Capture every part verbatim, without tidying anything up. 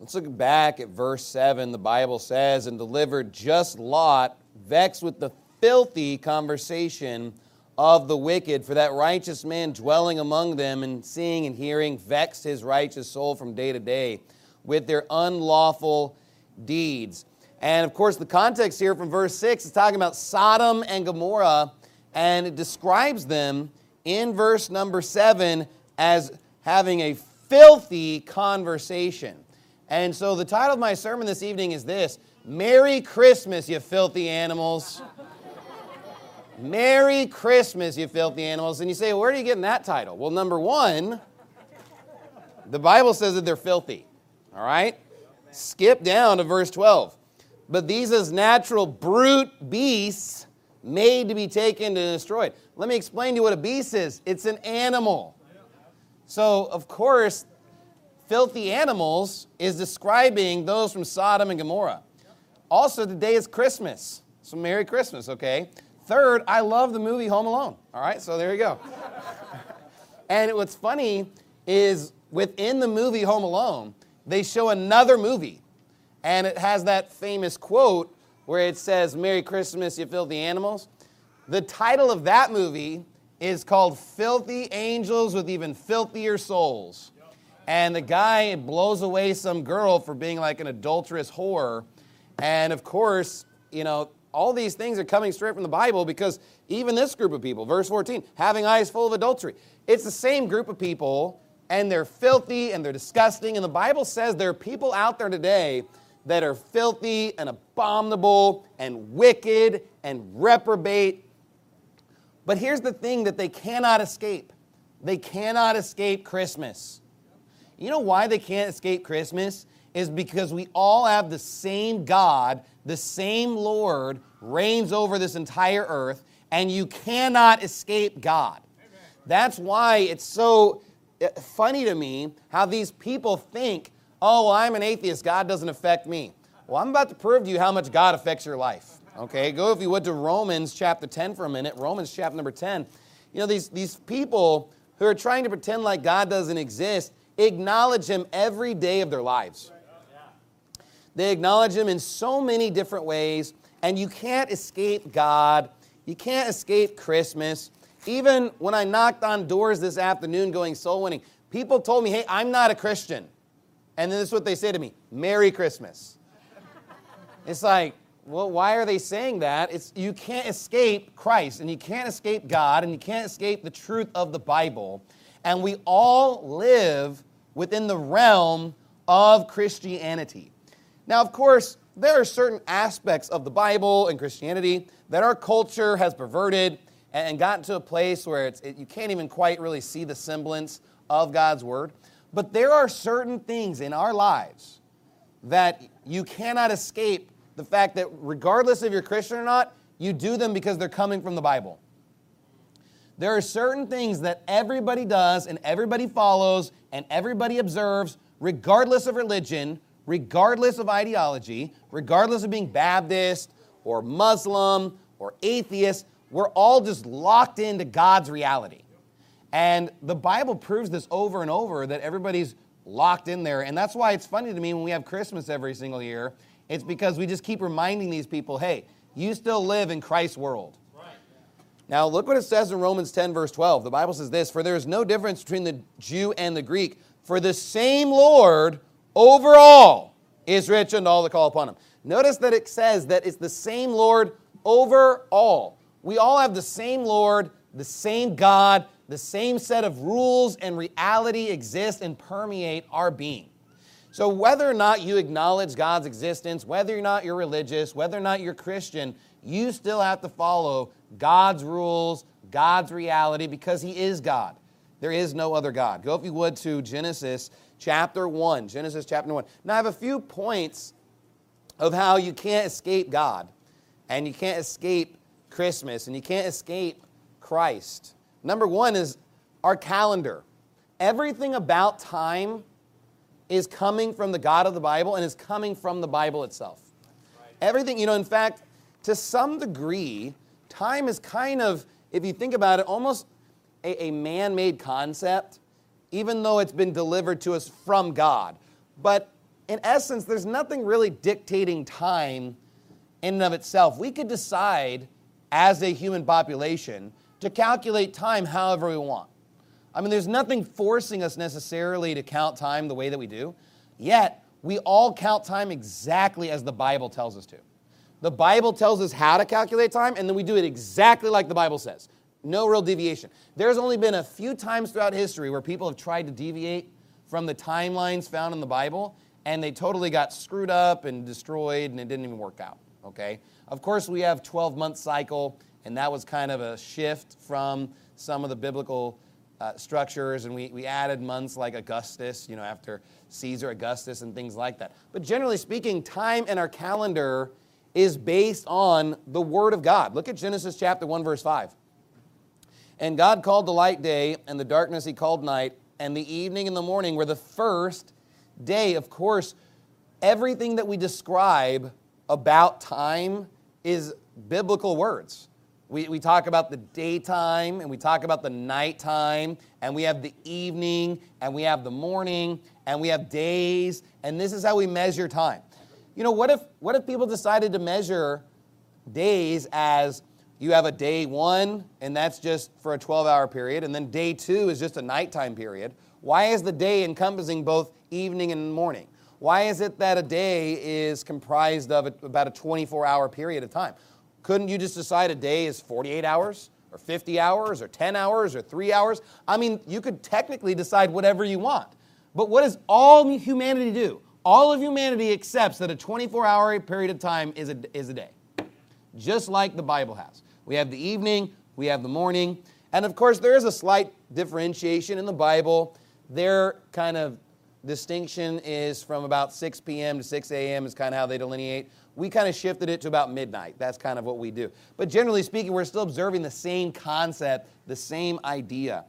Let's look back at verse seven. The Bible says, and delivered just Lot, vexed with the filthy conversation of the wicked, for that righteous man dwelling among them and seeing and hearing vexed his righteous soul from day to day with their unlawful deeds. And of course, the context here from verse six is talking about Sodom and Gomorrah, and it describes them in verse number seven as having a filthy conversation. And so the title of my sermon this evening is this: Merry Christmas, you filthy animals. Merry Christmas, you filthy animals. And you say, where are you getting that title? Well, number one, the Bible says that they're filthy. All right? Skip down to verse twelve. But these as natural brute beasts made to be taken and destroyed. Let me explain to you what a beast is. It's an animal. So, of course, filthy animals is describing those from Sodom and Gomorrah. Also, today is Christmas. So Merry Christmas, okay? Third, I love the movie Home Alone. All right, so there you go. And what's funny is within the movie Home Alone, they show another movie. And it has that famous quote where it says, Merry Christmas, you filthy animals. The title of that movie is called Filthy Angels with Even Filthier Souls. And the guy blows away some girl for being like an adulterous whore. And of course, you know, all these things are coming straight from the Bible, because even this group of people, verse fourteen, having eyes full of adultery. It's the same group of people, and they're filthy and they're disgusting. And the Bible says there are people out there today that are filthy and abominable and wicked and reprobate. But here's the thing that they cannot escape. They cannot escape Christmas. You know why they can't escape Christmas? Is because we all have the same God, the same Lord reigns over this entire earth, and you cannot escape God. Amen. That's why it's so funny to me how these people think, oh, well, I'm an atheist, God doesn't affect me. Well, I'm about to prove to you how much God affects your life. Okay, go if you would to Romans chapter ten for a minute. Romans chapter number ten. You know, these, these people who are trying to pretend like God doesn't exist acknowledge Him every day of their lives. They acknowledge Him in so many different ways, and you can't escape God. You can't escape Christmas. Even when I knocked on doors this afternoon going soul winning, people told me, hey, I'm not a Christian. And then this is what they say to me: Merry Christmas. It's like, well, why are they saying that? It's you can't escape Christ, and you can't escape God, and you can't escape the truth of the Bible. And we all live within the realm of Christianity. Now, of course, there are certain aspects of the Bible and Christianity that our culture has perverted and gotten to a place where it's, it, you can't even quite really see the semblance of God's Word. But there are certain things in our lives that you cannot escape the fact that regardless if you're Christian or not, you do them because they're coming from the Bible. There are certain things that everybody does and everybody follows and everybody observes regardless of religion, regardless of ideology, regardless of being Baptist or Muslim or atheist. We're all just locked into God's reality. And the Bible proves this over and over, that everybody's locked in there. And that's why it's funny to me when we have Christmas every single year. It's because we just keep reminding these people, hey, you still live in Christ's world. Right. Now, look what it says in Romans ten, verse twelve. The Bible says this: for there is no difference between the Jew and the Greek, for the same Lord over all is rich and all that call upon Him. Notice that it says that it's the same Lord over all. We all have the same Lord, the same God, the same set of rules and reality exist and permeate our being. So whether or not you acknowledge God's existence, whether or not you're religious, whether or not you're Christian, you still have to follow God's rules, God's reality, because He is God. There is no other God. Go, if you would, to Genesis chapter one. Genesis chapter one. Now, I have a few points of how you can't escape God, and you can't escape Christmas, and you can't escape Christ. Number one is our calendar. Everything about time is coming from the God of the Bible and is coming from the Bible itself. Right. Everything, you know, in fact, to some degree, time is kind of, if you think about it, almost a, a man-made concept, even though it's been delivered to us from God. But in essence, there's nothing really dictating time in and of itself. We could decide as a human population to calculate time however we want. I mean, there's nothing forcing us necessarily to count time the way that we do, yet we all count time exactly as the Bible tells us to. The Bible tells us how to calculate time, and then we do it exactly like the Bible says. No real deviation. There's only been a few times throughout history where people have tried to deviate from the timelines found in the Bible, and they totally got screwed up and destroyed, and it didn't even work out, okay? Of course, we have twelve-month cycle, and that was kind of a shift from some of the biblical uh, structures, and we, we added months like Augustus, you know, after Caesar Augustus and things like that. But generally speaking, time in our calendar is based on the Word of God. Look at Genesis chapter one, verse five. And God called the light day, and the darkness he called night, and the evening and the morning were the first day. Of course, everything that we describe about time is biblical words. We, we talk about the daytime, and we talk about the nighttime, and we have the evening, and we have the morning, and we have days, and this is how we measure time. You know, what if what if people decided to measure days as you have a day one, and that's just for a twelve-hour period, and then day two is just a nighttime period? Why is the day encompassing both evening and morning? Why is it that a day is comprised of a, about a twenty-four hour period of time? Couldn't you just decide a day is forty-eight hours, or fifty hours, or ten hours, or three hours? I mean, you could technically decide whatever you want. But what does all humanity do? All of humanity accepts that a twenty-four hour period of time is a, is a day, just like the Bible has. We have the evening, we have the morning, and of course there is a slight differentiation in the Bible. Their kind of distinction is from about six p.m. to six a.m. is kind of how they delineate. We kind of shifted it to about midnight. That's kind of what we do. But generally speaking, we're still observing the same concept, the same idea.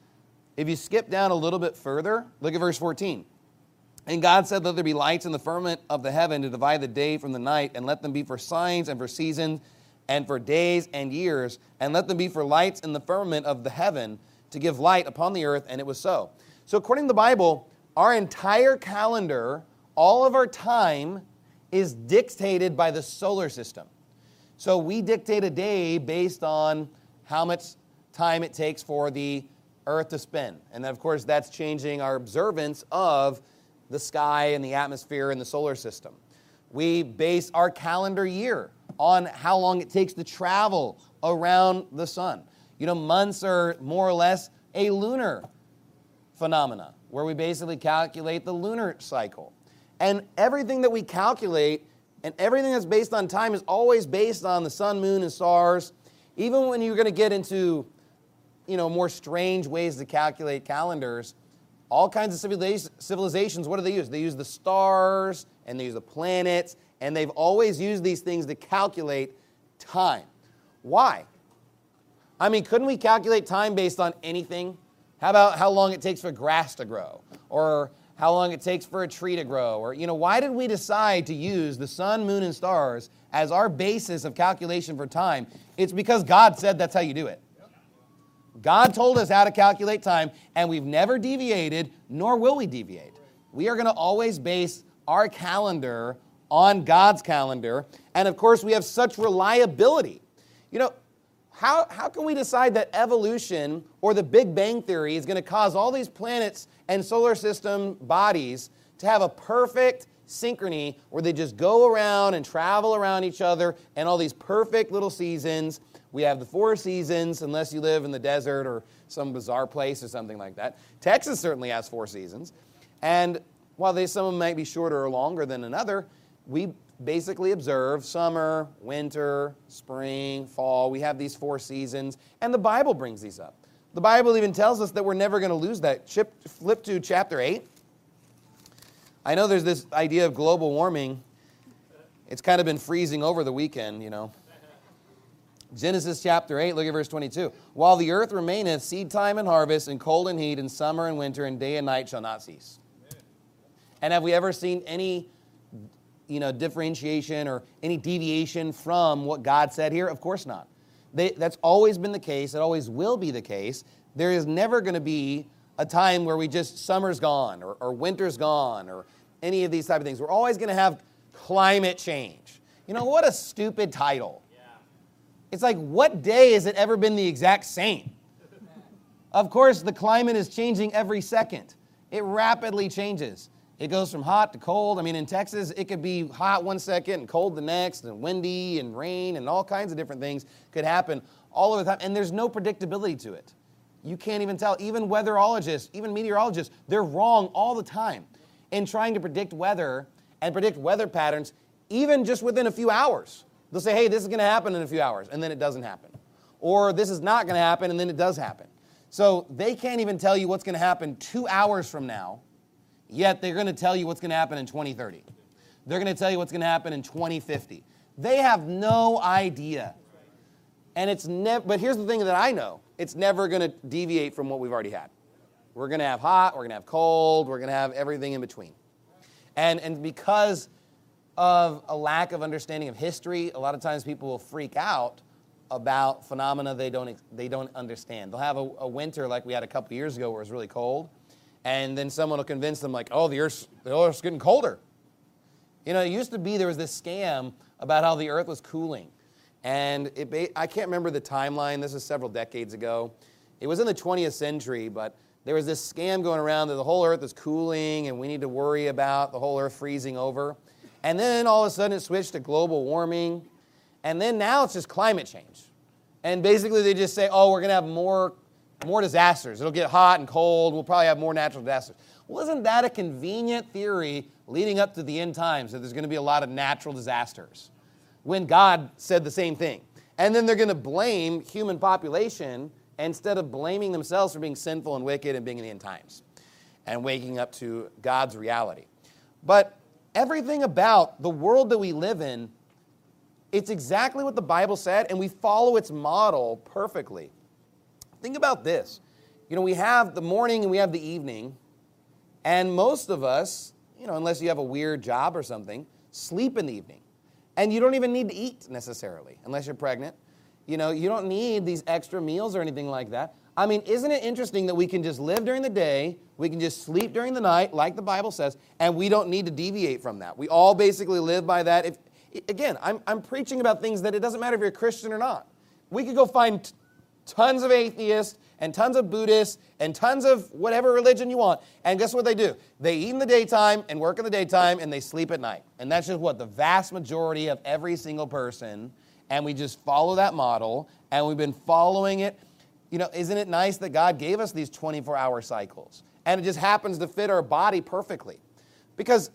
If you skip down a little bit further, look at verse fourteen. And God said, let there be lights in the firmament of the heaven to divide the day from the night, and let them be for signs and for seasons and for days and years, and let them be for lights in the firmament of the heaven to give light upon the earth, and it was so. So according to the Bible, our entire calendar, all of our time, is dictated by the solar system. So we dictate a day based on how much time it takes for the earth to spin. And of course, that's changing our observance of the sky and the atmosphere and the solar system. We base our calendar year on how long it takes to travel around the sun. You know, months are more or less a lunar phenomena, where we basically calculate the lunar cycle. And everything that we calculate and everything that's based on time is always based on the sun, moon, and stars. Even when you're going to get into, you know, more strange ways to calculate calendars, all kinds of civilizations, what do they use? They use the stars, and they use the planets, and they've always used these things to calculate time. Why? I mean, couldn't we calculate time based on anything? How about how long it takes for grass to grow? Or how long it takes for a tree to grow? Or, you know, why did we decide to use the sun, moon, and stars as our basis of calculation for time? It's because God said that's how you do it. God told us how to calculate time, and we've never deviated, nor will we deviate. We are going to always base our calendar on God's calendar, and of course we have such reliability. You know, how, how can we decide that evolution or the Big Bang Theory is going to cause all these planets and solar system bodies to have a perfect synchrony where they just go around and travel around each other and all these perfect little seasons? We have the four seasons, unless you live in the desert or some bizarre place or something like that. Texas certainly has four seasons. And while they, some of them might be shorter or longer than another, we basically observe summer, winter, spring, fall. We have these four seasons, and the Bible brings these up. The Bible even tells us that we're never going to lose that. Chip, flip to chapter eight. I know there's this idea of global warming. It's kind of been freezing over the weekend, you know. Genesis chapter eight, look at verse twenty-two. While the earth remaineth, seed time and harvest, and cold and heat, and summer and winter, and day and night shall not cease. Amen. And have we ever seen any, you know, differentiation or any deviation from what God said here? Of course not. They, that's always been the case. It always will be the case. There is never going to be a time where we just, summer's gone, or, or winter's gone, or any of these type of things. We're always going to have climate change. You know, what a stupid title. Yeah. It's like, what day has it ever been the exact same? Of course, the climate is changing every second. It rapidly changes. It goes from hot to cold. I mean, in Texas, it could be hot one second and cold the next, and windy and rain and all kinds of different things could happen all over the time. And there's no predictability to it. You can't even tell. Even weatherologists, even meteorologists, they're wrong all the time in trying to predict weather and predict weather patterns, even just within a few hours. They'll say, hey, this is going to happen in a few hours, and then it doesn't happen. Or this is not going to happen, and then it does happen. So they can't even tell you what's going to happen two hours from now, yet they're going to tell you what's going to happen in twenty thirty. They're going to tell you what's going to happen in twenty fifty. They have no idea. And it's never, but here's the thing that I know. It's never going to deviate from what we've already had. We're going to have hot, we're going to have cold, we're going to have everything in between. And, and because of a lack of understanding of history, a lot of times people will freak out about phenomena they don't, they don't understand. They'll have a, a winter like we had a couple years ago where it was really cold, and then someone will convince them like, oh, the Earth's, the Earth's getting colder. You know, it used to be there was this scam about how the Earth was cooling. And it, I can't remember the timeline. This is several decades ago. It was in the twentieth century, but there was this scam going around that the whole Earth is cooling and we need to worry about the whole Earth freezing over. And then all of a sudden it switched to global warming. And then now it's just climate change. And basically they just say, oh, we're going to have more, more disasters. It'll get hot and cold. We'll probably have more natural disasters. Well, isn't that a convenient theory leading up to the end times, that there's going to be a lot of natural disasters, when God said the same thing? And then they're going to blame human population instead of blaming themselves for being sinful and wicked and being in the end times and waking up to God's reality. But everything about the world that we live in, it's exactly what the Bible said, and we follow its model perfectly. Think about this. You know, we have the morning and we have the evening, and most of us, you know, unless you have a weird job or something, sleep in the evening. And you don't even need to eat necessarily, unless you're pregnant. You know, you don't need these extra meals or anything like that. I mean, isn't it interesting that we can just live during the day, we can just sleep during the night, like the Bible says, and we don't need to deviate from that. We all basically live by that. If, again, I'm, I'm preaching about things that it doesn't matter if you're a Christian or not. We could go find t- tons of atheists and tons of Buddhists and tons of whatever religion you want, and guess what they do? They eat in the daytime and work in the daytime, and they sleep at night. And that's just what the vast majority of every single person, and we just follow that model, and we've been following it. You know, isn't it nice that God gave us these twenty-four hour cycles? And it just happens to fit our body perfectly. Because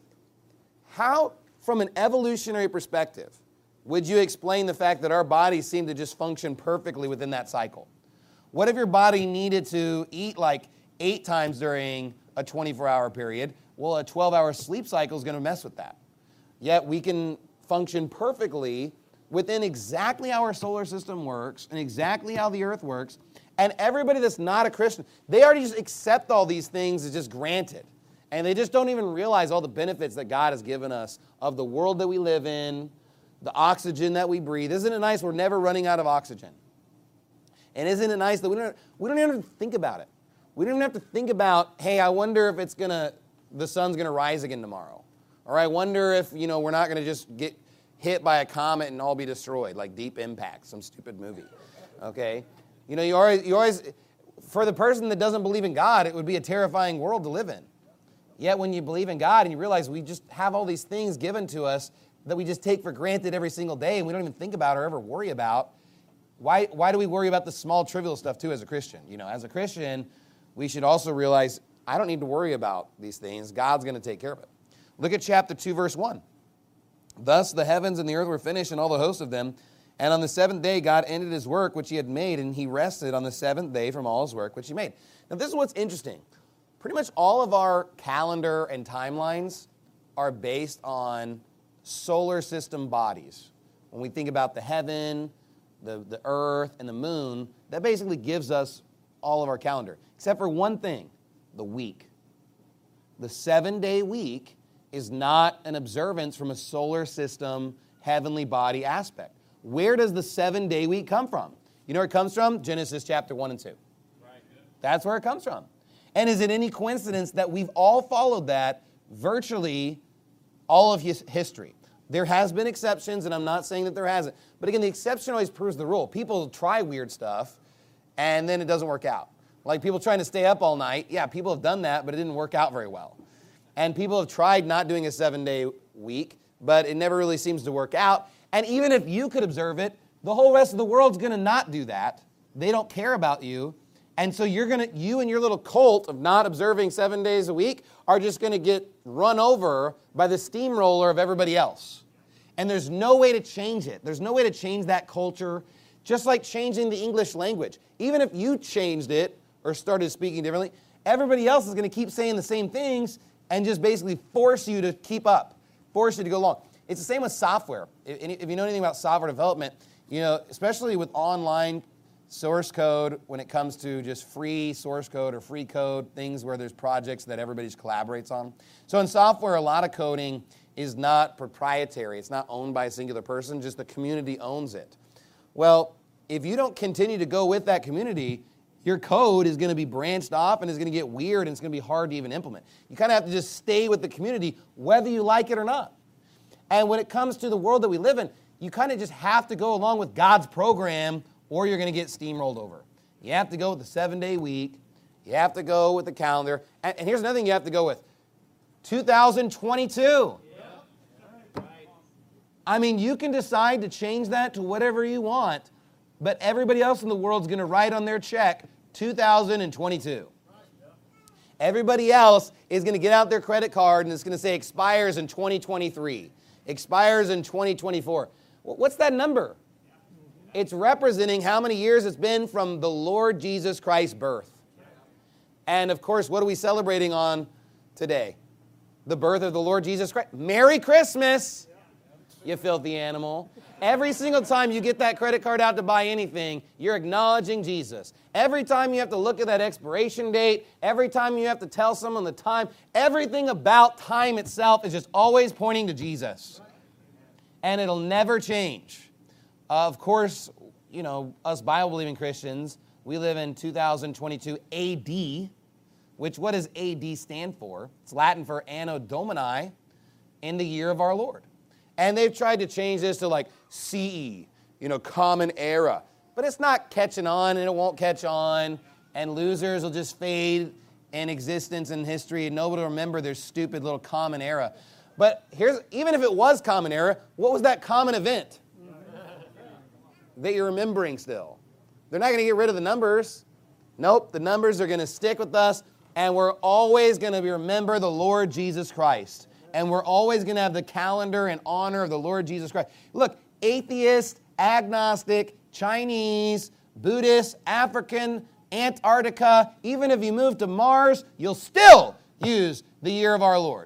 how, from an evolutionary perspective, would you explain the fact that our bodies seem to just function perfectly within that cycle? What if your body needed to eat like eight times during a twenty-four hour period? Well, a twelve hour sleep cycle is going to mess with that. Yet we can function perfectly within exactly how our solar system works and exactly how the Earth works. And everybody that's not a Christian, they already just accept all these things as just granted. And they just don't even realize all the benefits that God has given us of the world that we live in, the oxygen that we breathe. Isn't it nice we're never running out of oxygen? And isn't it nice that we don't, we don't even have to think about it. We don't even have to think about, hey, I wonder if it's gonna, the sun's going to rise again tomorrow. Or I wonder if, you know, we're not going to just get hit by a comet and all be destroyed, like Deep Impact, some stupid movie. Okay? You know, you always, you always, for the person that doesn't believe in God, it would be a terrifying world to live in. Yet when you believe in God and you realize we just have all these things given to us that we just take for granted every single day and we don't even think about or ever worry about, why, why do we worry about the small trivial stuff too as a Christian? You know, as a Christian, we should also realize I don't need to worry about these things. God's going to take care of it. Look at chapter two, verse one. Thus the heavens and the earth were finished and all the hosts of them. And on the seventh day, God ended his work which he had made, and he rested on the seventh day from all his work which he made. Now, this is what's interesting. Pretty much all of our calendar and timelines are based on solar system bodies. When we think about the heaven, the, the earth, and the moon, that basically gives us all of our calendar, except for one thing, the week. The seven-day week is not an observance from a solar system, heavenly body aspect. Where does the seven-day week come from? You know where it comes from? Genesis chapter one and two. Right. That's where it comes from. And is it any coincidence that we've all followed that virtually all of his history. There has been exceptions, and I'm not saying that there hasn't. But again, the exception always proves the rule. People try weird stuff, and then it doesn't work out. Like people trying to stay up all night. Yeah, people have done that, but it didn't work out very well. And people have tried not doing a seven-day week, but it never really seems to work out. And even if you could observe it, the whole rest of the world's going to not do that. They don't care about you. And so you're going to, you and your little cult of not observing seven days a week are just going to get run over by the steamroller of everybody else. And there's no way to change it. There's no way to change that culture, just like changing the English language. Even if you changed it or started speaking differently, everybody else is going to keep saying the same things and just basically force you to keep up, force you to go along. It's the same with software. If you know anything about software development, you know, especially with online source code, when it comes to just free source code or free code, things where there's projects that everybody just collaborates on. So in software, a lot of coding is not proprietary. It's not owned by a singular person, just the community owns it. Well, if you don't continue to go with that community, your code is going to be branched off and it's going to get weird and it's going to be hard to even implement. You kind of have to just stay with the community whether you like it or not. And when it comes to the world that we live in, you kind of just have to go along with God's program or you're going to get steamrolled over. You have to go with the seven-day week. You have to go with the calendar. And, and here's another thing you have to go with. two thousand twenty-two. Yeah. I mean, you can decide to change that to whatever you want, but everybody else in the world is going to write on their check two thousand twenty-two. Everybody else is going to get out their credit card and it's going to say expires in twenty twenty-three. Expires in twenty twenty-four. What's that number? It's representing how many years it's been from the Lord Jesus Christ's birth. And of course, what are we celebrating on today? The birth of the Lord Jesus Christ. Merry Christmas, you filthy animal. Every single time you get that credit card out to buy anything, you're acknowledging Jesus. Every time you have to look at that expiration date, every time you have to tell someone the time, everything about time itself is just always pointing to Jesus. And it'll never change. Uh, of course, you know, us Bible-believing Christians, we live in two thousand twenty-two A D, which what does A D stand for? It's Latin for Anno Domini, in the year of our Lord. And they've tried to change this to like C E, you know, Common Era. But it's not catching on, and it won't catch on, and losers will just fade in existence and history, and nobody will remember their stupid little Common Era. But here's, even if it was Common Era, what was that common event that you're remembering still? They're not going to get rid of the numbers. Nope, the numbers are going to stick with us, and we're always going to remember the Lord Jesus Christ. And we're always going to have the calendar in honor of the Lord Jesus Christ. Look, atheist, agnostic, Chinese, Buddhist, African, Antarctica, even if you move to Mars, you'll still use the year of our Lord.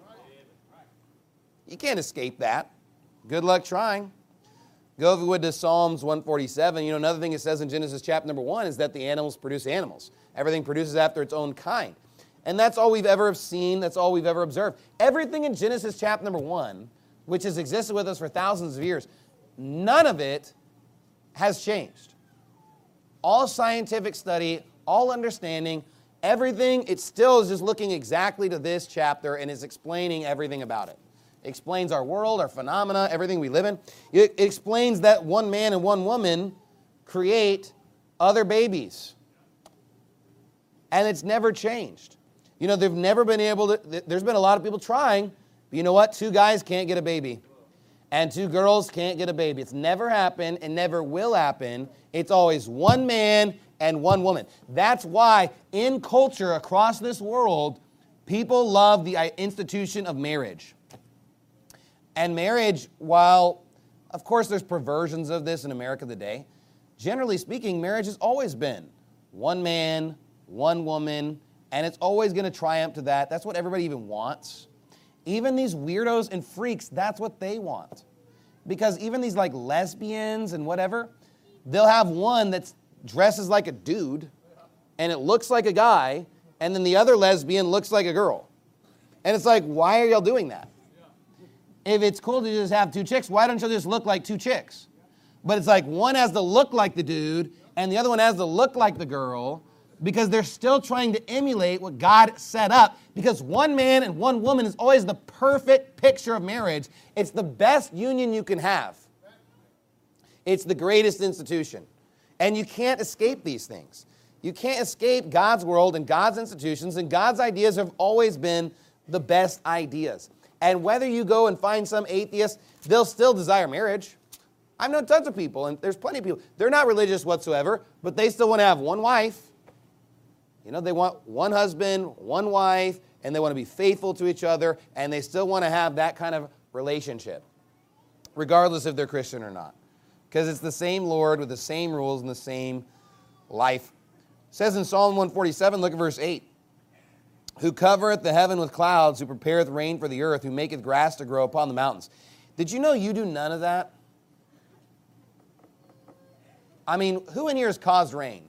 You can't escape that. Good luck trying. Go, if you would, to Psalms one forty-seven. You know, another thing it says in Genesis chapter number one is that the animals produce animals. Everything produces after its own kind. And that's all we've ever seen. That's all we've ever observed. Everything in Genesis chapter number one, which has existed with us for thousands of years, none of it has changed. All scientific study, all understanding, everything, it still is just looking exactly to this chapter and is explaining everything about it. It explains our world, our phenomena, everything we live in. It explains that one man and one woman create other babies. And it's never changed. You know, they've never been able to, there's been a lot of people trying, but you know what? Two guys can't get a baby. And two girls can't get a baby. It's never happened and never will happen. It's always one man and one woman. That's why in culture across this world, people love the institution of marriage. And marriage, while, of course, there's perversions of this in America today, generally speaking, marriage has always been one man, one woman, and it's always going to triumph to that. That's what everybody even wants. Even these weirdos and freaks, that's what they want. Because even these like lesbians and whatever, they'll have one that dresses like a dude, and it looks like a guy, and then the other lesbian looks like a girl. And it's like, why are y'all doing that? If it's cool to just have two chicks, why don't you just look like two chicks? But it's like one has to look like the dude, and the other one has to look like the girl. because they're still trying to emulate what God set up, because one man and one woman is always the perfect picture of marriage. It's the best union you can have. It's the greatest institution. And you can't escape these things. You can't escape God's world and God's institutions, and God's ideas have always been the best ideas. And whether you go and find some atheist, they'll still desire marriage. I've known tons of people, and there's plenty of people, they're not religious whatsoever, but they still want to have one wife. You know, they want one husband, one wife, and they want to be faithful to each other, and they still want to have that kind of relationship, regardless if they're Christian or not. Because it's the same Lord with the same rules and the same life. It says in Psalm one forty-seven, look at verse eight. Who covereth the heaven with clouds, who prepareth rain for the earth, who maketh grass to grow upon the mountains. Did you know you do none of that? I mean, who in here has caused rain?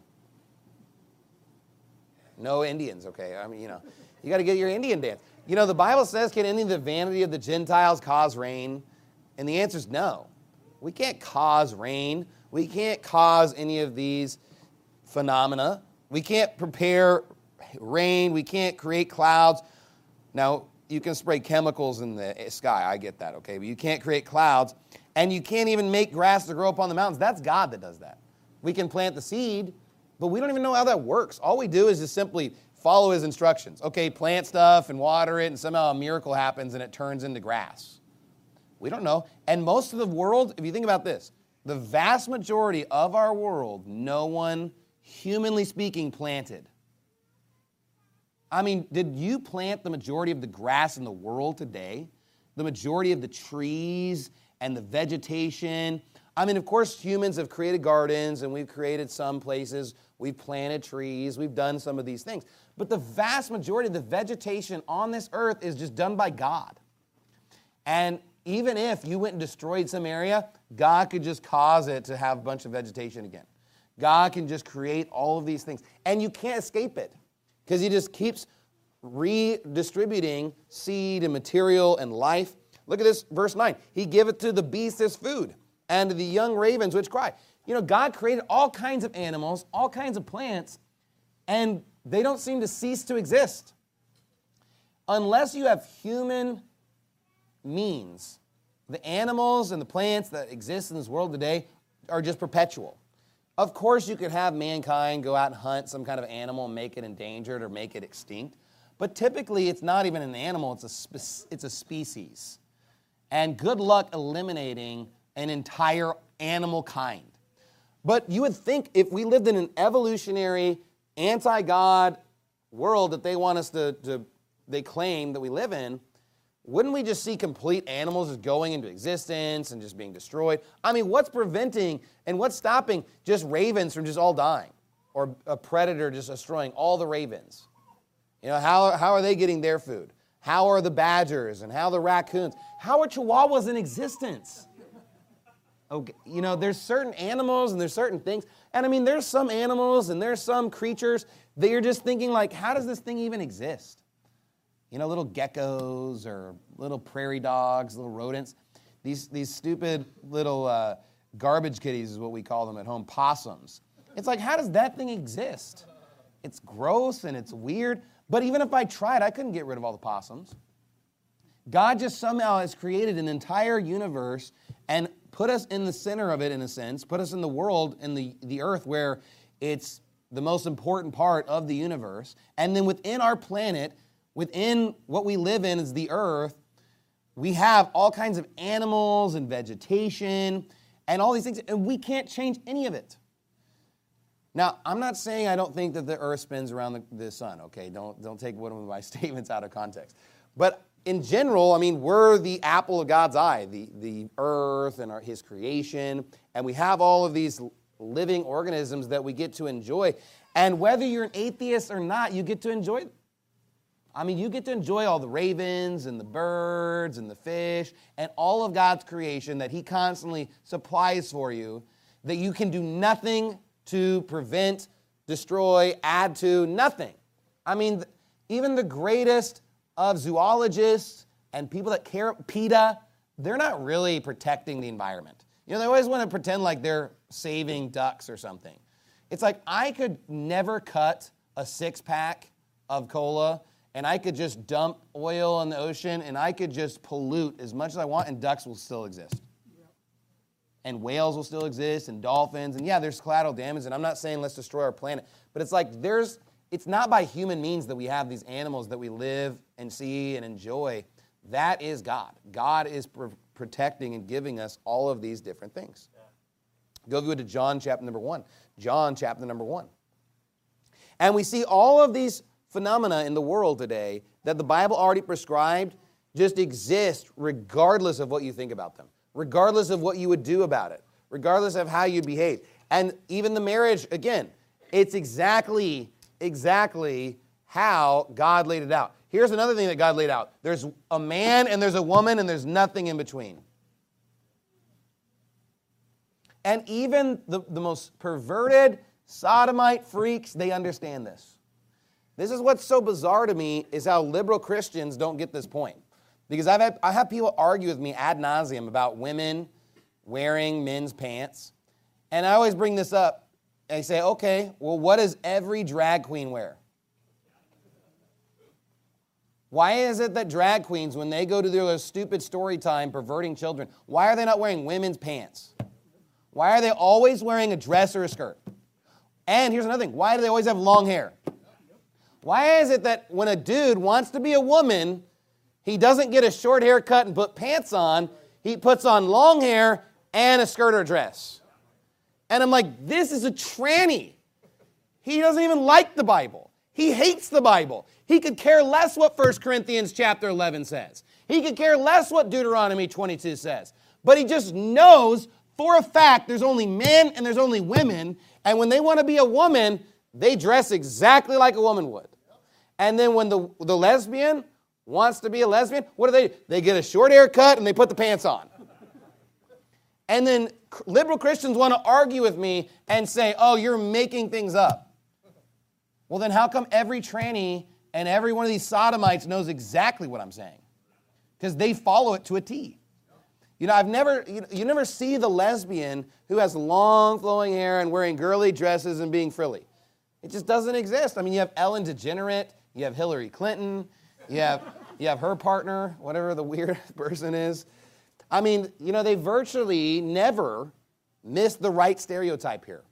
No Indians, okay. I mean, you know, you got to get your Indian dance. You know, the Bible says, can any of the vanity of the Gentiles cause rain? And the answer is no. We can't cause rain. We can't cause any of these phenomena. We can't prepare rain. We can't create clouds. Now, you can spray chemicals in the sky. I get that, okay? But you can't create clouds. And you can't even make grass to grow up on the mountains. That's God that does that. We can plant the seed, but we don't even know how that works. All we do is just simply follow his instructions. Okay, plant stuff and water it, and somehow a miracle happens and it turns into grass. We don't know. And most of the world, if you think about this, the vast majority of our world, no one, humanly speaking, planted. I mean, did you plant the majority of the grass in the world today? The majority of the trees and the vegetation? I mean, of course, humans have created gardens, and we've created some places. We've planted trees. We've done some of these things. But the vast majority of the vegetation on this earth is just done by God. And even if you went and destroyed some area, God could just cause it to have a bunch of vegetation again. God can just create all of these things. And you can't escape it, because he just keeps redistributing seed and material and life. Look at this, verse nine. He giveth to the beasts as food, and to the young ravens which cry. You know, God created all kinds of animals, all kinds of plants, and they don't seem to cease to exist. Unless you have human means, the animals and the plants that exist in this world today are just perpetual. Of course, you could have mankind go out and hunt some kind of animal and make it endangered or make it extinct. But typically, it's not even an animal, it's a, spe- it's a species. And good luck eliminating an entire animal kind. But you would think if we lived in an evolutionary, anti-God world that they want us to, to, they claim that we live in, wouldn't we just see complete animals just going into existence and just being destroyed? I mean, what's preventing and what's stopping just ravens from just all dying? Or a predator just destroying all the ravens? You know, how, how are they getting their food? How are the badgers and how are the raccoons? How are chihuahuas in existence? Okay, you know, there's certain animals and there's certain things. And I mean, there's some animals and there's some creatures that you're just thinking like, how does this thing even exist? You know, little geckos or little prairie dogs, little rodents. These, these stupid little uh, garbage kitties is what we call them at home, possums. It's like, how does that thing exist? It's gross and it's weird. But even if I tried, I couldn't get rid of all the possums. God just somehow has created an entire universe and put us in the center of it, in a sense, put us in the world, in the, the earth, where it's the most important part of the universe. And then within our planet, within what we live in is the earth, we have all kinds of animals and vegetation and all these things, and we can't change any of it. Now, I'm not saying I don't think that the earth spins around the, the sun, okay? Don't, don't take one of my statements out of context. But in general, I mean, we're the apple of God's eye, the, the earth and our, his creation, and we have all of these living organisms that we get to enjoy. And whether you're an atheist or not, you get to enjoy them. I mean, you get to enjoy all the ravens and the birds and the fish and all of God's creation that he constantly supplies for you, that you can do nothing to prevent, destroy, add to, nothing. I mean, even the greatest of zoologists and people that care, PETA, they're not really protecting the environment. You know, they always want to pretend like they're saving ducks or something. It's like, I could never cut a six-pack of cola, and I could just dump oil in the ocean, and I could just pollute as much as I want, and ducks will still exist. And whales will still exist, and dolphins, and yeah, there's collateral damage, and I'm not saying let's destroy our planet, but it's like there's, it's not by human means that we have these animals that we live and see and enjoy. That is God. God is pr- protecting and giving us all of these different things. Yeah. Go to John chapter number one. John chapter number one. And we see all of these phenomena in the world today that the Bible already prescribed just exist regardless of what you think about them, regardless of what you would do about it, regardless of how you behave. And even the marriage, again, it's exactly, exactly how God laid it out. Here's another thing that God laid out. There's a man and there's a woman and there's nothing in between. And even the, the most perverted sodomite freaks, they understand this. This is what's so bizarre to me is how liberal Christians don't get this point. Because I've had, I have people argue with me ad nauseum about women wearing men's pants. And I always bring this up. I say, okay, well, what does every drag queen wear? Why is it that drag queens, when they go to their stupid story time perverting children, why are they not wearing women's pants? Why are they always wearing a dress or a skirt? And here's another thing. Why do they always have long hair? Why is it that when a dude wants to be a woman, he doesn't get a short haircut and put pants on, he puts on long hair and a skirt or dress? And I'm like, this is a tranny. He doesn't even like the Bible. He hates the Bible. He could care less what First Corinthians chapter eleven says. He could care less what Deuteronomy twenty-two says. But he just knows for a fact there's only men and there's only women. And when they want to be a woman, they dress exactly like a woman would. And then when the, the lesbian wants to be a lesbian, what do they do? They get a short haircut and they put the pants on. And then liberal Christians want to argue with me and say, oh, you're making things up. Well, then how come every tranny and every one of these sodomites knows exactly what I'm saying? Because they follow it to a T. You know, I've never, you, you never see the lesbian who has long flowing hair and wearing girly dresses and being frilly. It just doesn't exist. I mean, you have Ellen DeGeneres, you have Hillary Clinton, you have, you have her partner, whatever the weird person is. I mean, you know, they virtually never miss the right stereotype here.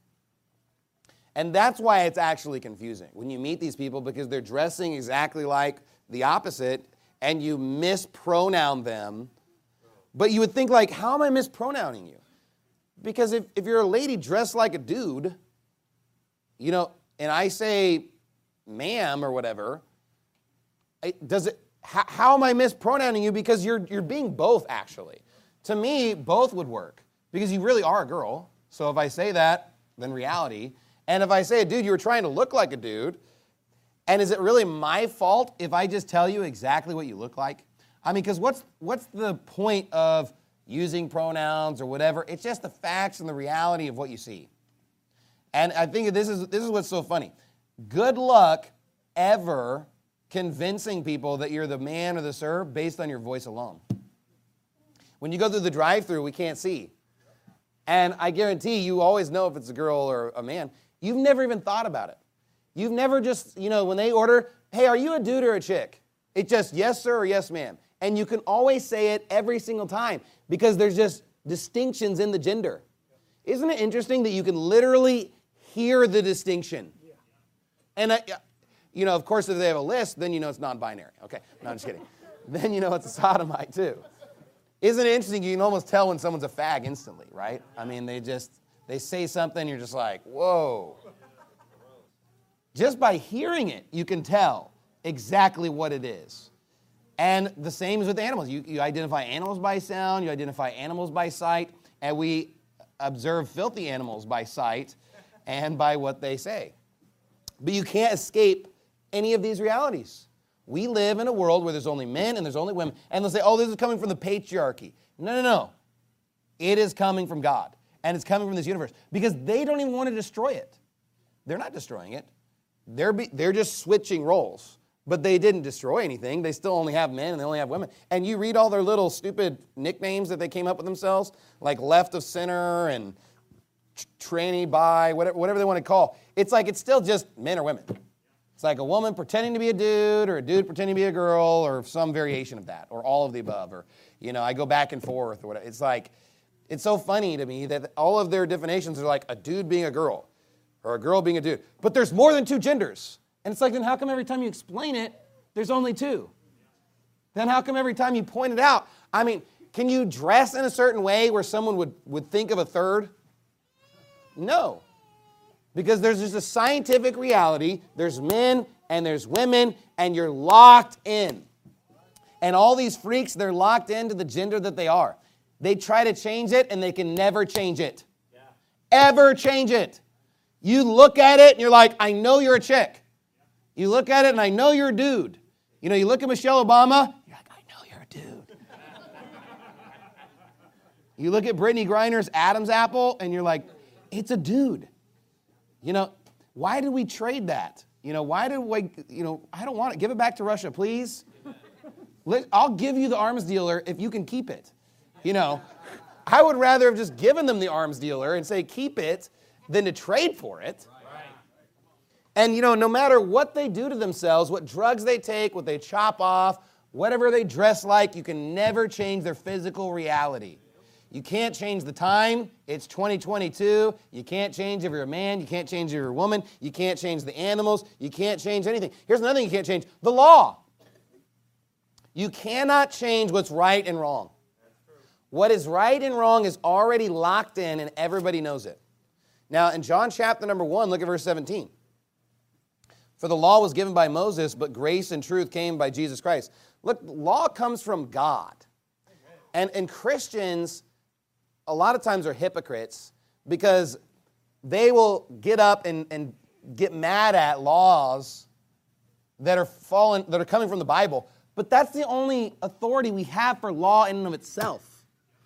And that's why it's actually confusing when you meet these people, because they're dressing exactly like the opposite and you mispronoun them. But you would think, like, how am I mispronouncing you? Because if, if you're a lady dressed like a dude, you know, and I say ma'am or whatever, it, does it, how, how am I mispronouncing you? Because you're you're being both, actually. To me, both would work, because you really are a girl. So if I say that, then reality. And if I say, dude, you were trying to look like a dude, and is it really my fault if I just tell you exactly what you look like? I mean, because what's what's the point of using pronouns or whatever? It's just the facts and the reality of what you see. And I think this is this is what's so funny. Good luck ever convincing people that you're the man or the sir based on your voice alone. When you go through the drive-thru, we can't see. And I guarantee you always know if it's a girl or a man. You've never even thought about it. You've never just, you know, when they order, hey, are you a dude or a chick? It's just yes, sir, or yes, ma'am. And you can always say it every single time because there's just distinctions in the gender. Isn't it interesting that you can literally hear the distinction? Yeah. And, I, you know, of course, if they have a list, then you know it's non-binary. Okay, no, I'm just kidding. Then you know it's a sodomite, too. Isn't it interesting? You can almost tell when someone's a fag instantly, right? I mean, they just, they say something, you're just like, whoa. Just by hearing it, you can tell exactly what it is. And the same is with animals. You, you identify animals by sound, you identify animals by sight, and we observe filthy animals by sight and by what they say. But you can't escape any of these realities. We live in a world where there's only men and there's only women, and they'll say, oh, this is coming from the patriarchy. No, no, no. It is coming from God, and it's coming from this universe, because they don't even want to destroy it. They're not destroying it. They're, be, they're just switching roles. But they didn't destroy anything. They still only have men and they only have women. And you read all their little stupid nicknames that they came up with themselves, like left of center and tranny bi, whatever, whatever they want to call. It's like it's still just men or women. It's like a woman pretending to be a dude, or a dude pretending to be a girl, or some variation of that, or all of the above, or, you know, I go back and forth, or whatever. It's like, it's so funny to me that all of their definitions are like a dude being a girl, or a girl being a dude. But there's more than two genders. And it's like, then how come every time you explain it, there's only two? Then how come every time you point it out, I mean, can you dress in a certain way where someone would, would think of a third? No. Because there's just a scientific reality. There's men and there's women, and you're locked in. And all these freaks, they're locked into the gender that they are. They try to change it, and they can never change it. Yeah. Ever change it. You look at it, and you're like, I know you're a chick. You look at it, and I know you're a dude. You know, you look at Michelle Obama, you're like, I know you're a dude. You look at Brittany Griner's Adam's apple, and you're like, it's a dude. You know, why did we trade that? You know, why did we, you know, I don't want it. Give it back to Russia, please. Let, I'll give you the arms dealer if you can keep it. You know, I would rather have just given them the arms dealer and say, keep it, than to trade for it. And, you know, no matter what they do to themselves, what drugs they take, what they chop off, whatever they dress like, you can never change their physical reality. You can't change the time. It's twenty twenty-two. You can't change if you're a man. You can't change if you're a woman. You can't change the animals. You can't change anything. Here's another thing you can't change. The law. You cannot change what's right and wrong. What is right and wrong is already locked in, and everybody knows it. Now, in John chapter number one, look at verse seventeen. For the law was given by Moses, but grace and truth came by Jesus Christ. Look, law comes from God. And, and Christians, a lot of times, are hypocrites because they will get up and, and get mad at laws that are fallen, that are coming from the Bible. But that's the only authority we have for law in and of itself.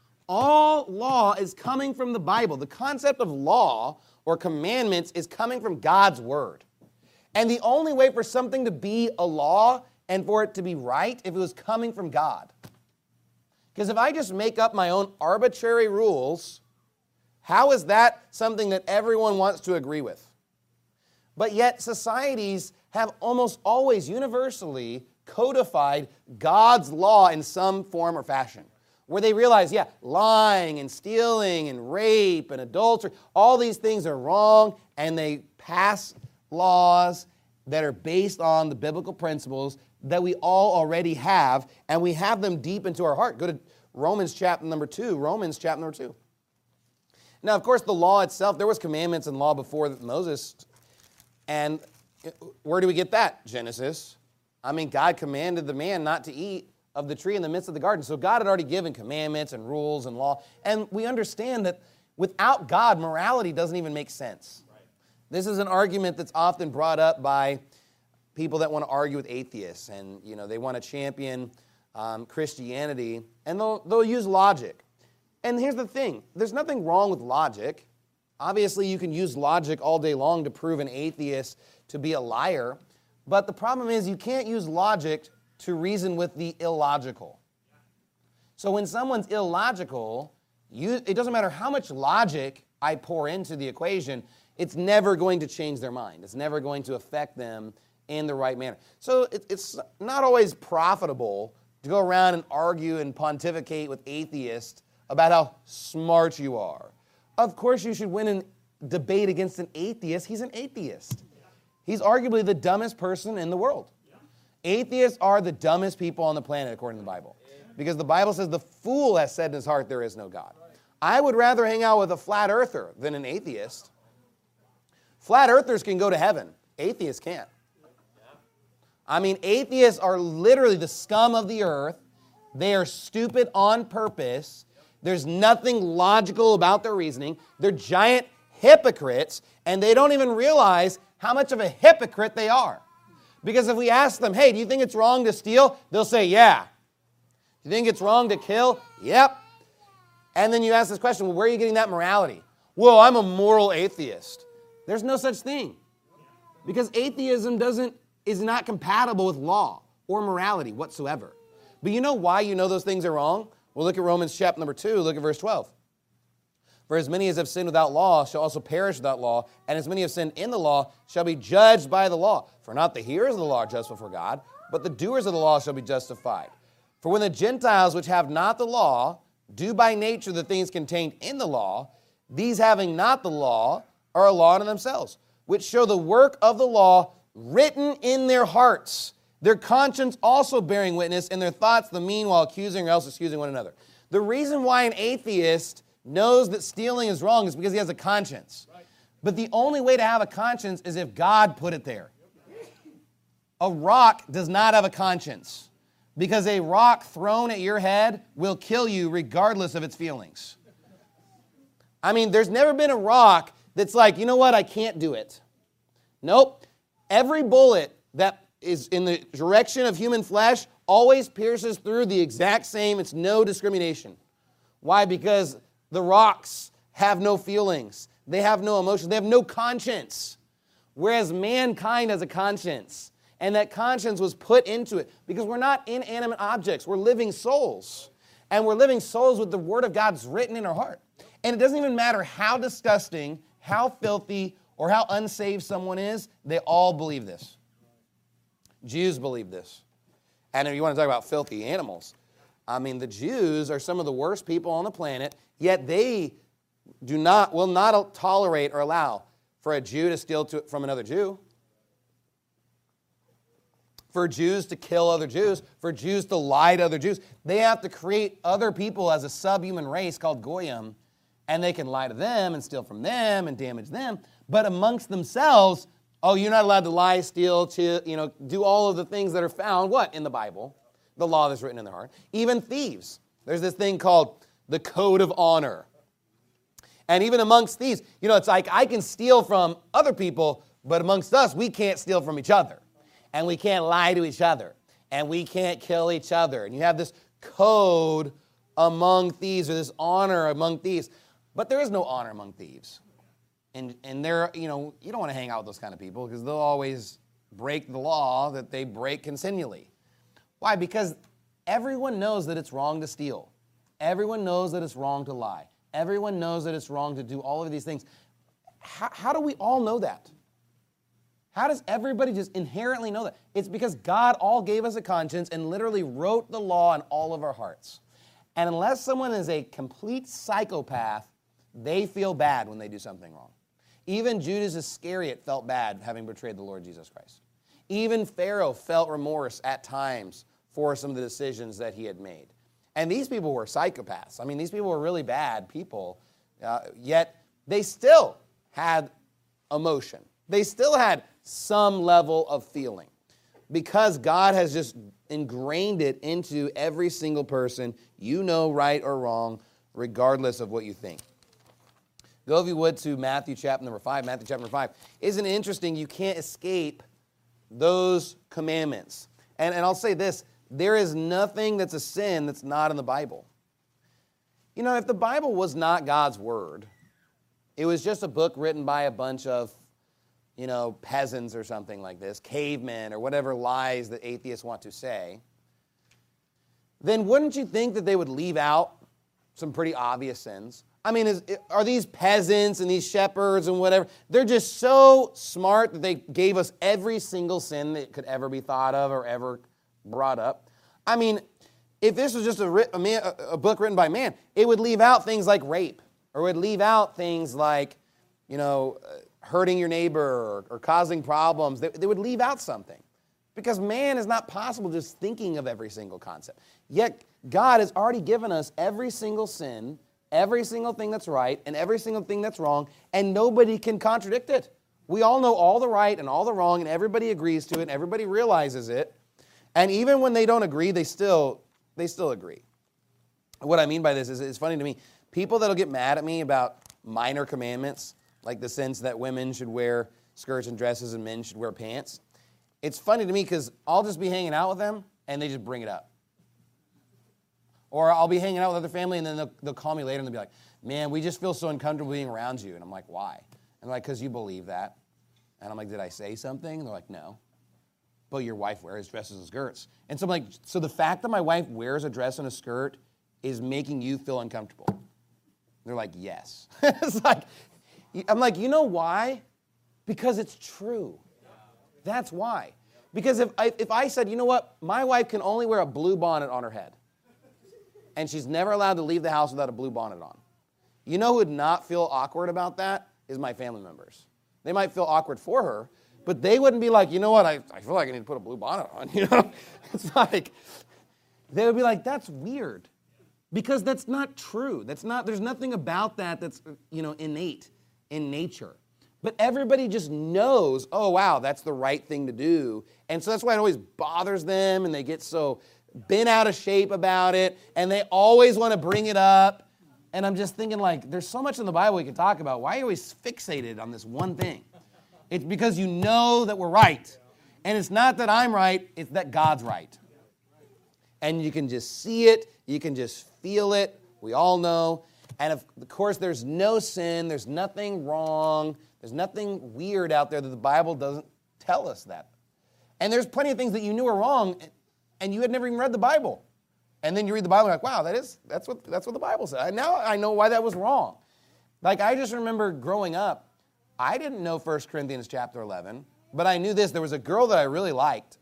All law is coming from the Bible. The concept of law or commandments is coming from God's word. And the only way for something to be a law and for it to be right if it was coming from God. Because if I just make up my own arbitrary rules, how is that something that everyone wants to agree with? But yet societies have almost always universally codified God's law in some form or fashion. Where they realize, yeah, lying and stealing and rape and adultery, all these things are wrong, and they pass laws that are based on the biblical principles that we all already have, and we have them deep into our heart. Go to Romans chapter number two. Romans chapter number two. Now, of course, the law itself, there was commandments and law before Moses, and where do we get that? Genesis. I mean, God commanded the man not to eat of the tree in the midst of the garden. So God had already given commandments and rules and law, and we understand that without God, morality doesn't even make sense. This is an argument that's often brought up by people that want to argue with atheists, and you know they want to champion um, Christianity, and they'll they'll use logic. And here's the thing: there's nothing wrong with logic. Obviously, you can use logic all day long to prove an atheist to be a liar, but the problem is you can't use logic to reason with the illogical. So when someone's illogical, you, it doesn't matter how much logic I pour into the equation. It's never going to change their mind. It's never going to affect them in the right manner. So it, it's not always profitable to go around and argue and pontificate with atheists about how smart you are. Of course you should win a debate against an atheist. He's an atheist. He's arguably the dumbest person in the world. Atheists are the dumbest people on the planet according to the Bible. Because the Bible says the fool has said in his heart there is no God. I would rather hang out with a flat earther than an atheist. Flat earthers can go to heaven. Atheists can't. I mean, atheists are literally the scum of the earth. They are stupid on purpose. There's nothing logical about their reasoning. They're giant hypocrites, and they don't even realize how much of a hypocrite they are. Because if we ask them, hey, do you think it's wrong to steal? They'll say, yeah. Do you think it's wrong to kill? Yep. And then you ask this question, well, where are you getting that morality? Well, I'm a moral atheist. There's no such thing. Because atheism doesn't is not compatible with law or morality whatsoever. But you know why you know those things are wrong? Well, look at Romans chapter number two, look at verse twelve. For as many as have sinned without law shall also perish without law, and as many have sinned in the law shall be judged by the law. For not the hearers of the law are just before God, but the doers of the law shall be justified. For when the Gentiles which have not the law do by nature the things contained in the law, these having not the law are a law unto themselves, which show the work of the law written in their hearts, their conscience also bearing witness, and their thoughts the meanwhile accusing or else excusing one another. The reason why an atheist knows that stealing is wrong is because he has a conscience. Right. But the only way to have a conscience is if God put it there. A rock does not have a conscience, because a rock thrown at your head will kill you regardless of its feelings. I mean, there's never been a rock that's like, you know what, I can't do it. Nope. Every bullet that is in the direction of human flesh always pierces through the exact same. It's no discrimination. Why? Because the rocks have no feelings. They have no emotions. They have no conscience. Whereas mankind has a conscience. And that conscience was put into it because we're not inanimate objects. We're living souls. And we're living souls with the Word of God's written in our heart. And it doesn't even matter how disgusting, how filthy, or how unsaved someone is, they all believe this. Jews believe this. And if you want to talk about filthy animals, I mean, the Jews are some of the worst people on the planet, yet they do not, will not tolerate or allow for a Jew to steal to, from another Jew, for Jews to kill other Jews, for Jews to lie to other Jews. They have to create other people as a subhuman race called Goyim, and they can lie to them and steal from them and damage them. But amongst themselves, oh, you're not allowed to lie, steal, to, you know, do all of the things that are found, what, in the Bible? The law that's written in their heart. Even thieves. There's this thing called the code of honor. And even amongst thieves, you know, it's like I can steal from other people, but amongst us, we can't steal from each other. And we can't lie to each other. And we can't kill each other. And you have this code among thieves, or this honor among thieves. But there is no honor among thieves. And and they're, you know, you don't want to hang out with those kind of people because they'll always break the law that they break continually. Why? Because everyone knows that it's wrong to steal. Everyone knows that it's wrong to lie. Everyone knows that it's wrong to do all of these things. How, how do we all know that? How does everybody just inherently know that? It's because God all gave us a conscience and literally wrote the law in all of our hearts. And unless someone is a complete psychopath, they feel bad when they do something wrong. Even Judas Iscariot felt bad having betrayed the Lord Jesus Christ. Even Pharaoh felt remorse at times for some of the decisions that he had made. And these people were psychopaths. I mean, these people were really bad people, uh, yet they still had emotion. They still had some level of feeling because God has just ingrained it into every single person, you know, right or wrong, regardless of what you think. Go, if you would, to Matthew chapter number five. Matthew chapter number five. Isn't it interesting? You can't escape those commandments. And, and I'll say this, there is nothing that's a sin that's not in the Bible. You know, if the Bible was not God's word, it was just a book written by a bunch of, you know, peasants or something like this, cavemen or whatever lies that atheists want to say, then wouldn't you think that they would leave out some pretty obvious sins? I mean, is, are these peasants and these shepherds and whatever, they're just so smart that they gave us every single sin that could ever be thought of or ever brought up? I mean, if this was just a, a, man, a book written by man, it would leave out things like rape, or it would leave out things like, you know, hurting your neighbor or, or causing problems. They, they would leave out something because man is not possible just thinking of every single concept. Yet God has already given us every single sin, every single thing that's right, and every single thing that's wrong, and nobody can contradict it. We all know all the right and all the wrong, and everybody agrees to it, and everybody realizes it. And even when they don't agree, they still they still agree. What I mean by this is, it's funny to me, people that'll get mad at me about minor commandments, like the sense that women should wear skirts and dresses and men should wear pants. It's funny to me because I'll just be hanging out with them, and they just bring it up. Or I'll be hanging out with other family, and then they'll, they'll call me later, and they'll be like, man, we just feel so uncomfortable being around you. And I'm like, why? And they're like, because you believe that. And I'm like, did I say something? And they're like, no. But your wife wears dresses and skirts. And so I'm like, so the fact that my wife wears a dress and a skirt is making you feel uncomfortable. They're like, yes. It's like, I'm like, you know why? Because it's true. That's why. Because if I, if I said, you know what, my wife can only wear a blue bonnet on her head, and she's never allowed to leave the house without a blue bonnet on. You know who would not feel awkward about that is my family members. They might feel awkward for her, but they wouldn't be like, you know what, I, I feel like I need to put a blue bonnet on. You know, it's like, they would be like, that's weird. Because that's not true. That's not, there's nothing about that that's, you know, innate in nature. But everybody just knows, oh, wow, that's the right thing to do. And so that's why it always bothers them, and they get so bent out of shape about it, and they always want to bring it up. And I'm just thinking, like, there's so much in the Bible we could talk about. Why are you always fixated on this one thing? It's because you know that we're right. And it's not that I'm right, it's that God's right. And you can just see it, you can just feel it, we all know. And of course, there's no sin, there's nothing wrong, there's nothing weird out there that the Bible doesn't tell us that. And there's plenty of things that you knew were wrong, and you had never even read the Bible. And then you read the Bible and you're like, wow, that is, that's what, that's what the Bible said. Now I know why that was wrong. Like, I just remember growing up, I didn't know First Corinthians chapter eleven, but I knew this. There was a girl that I really liked,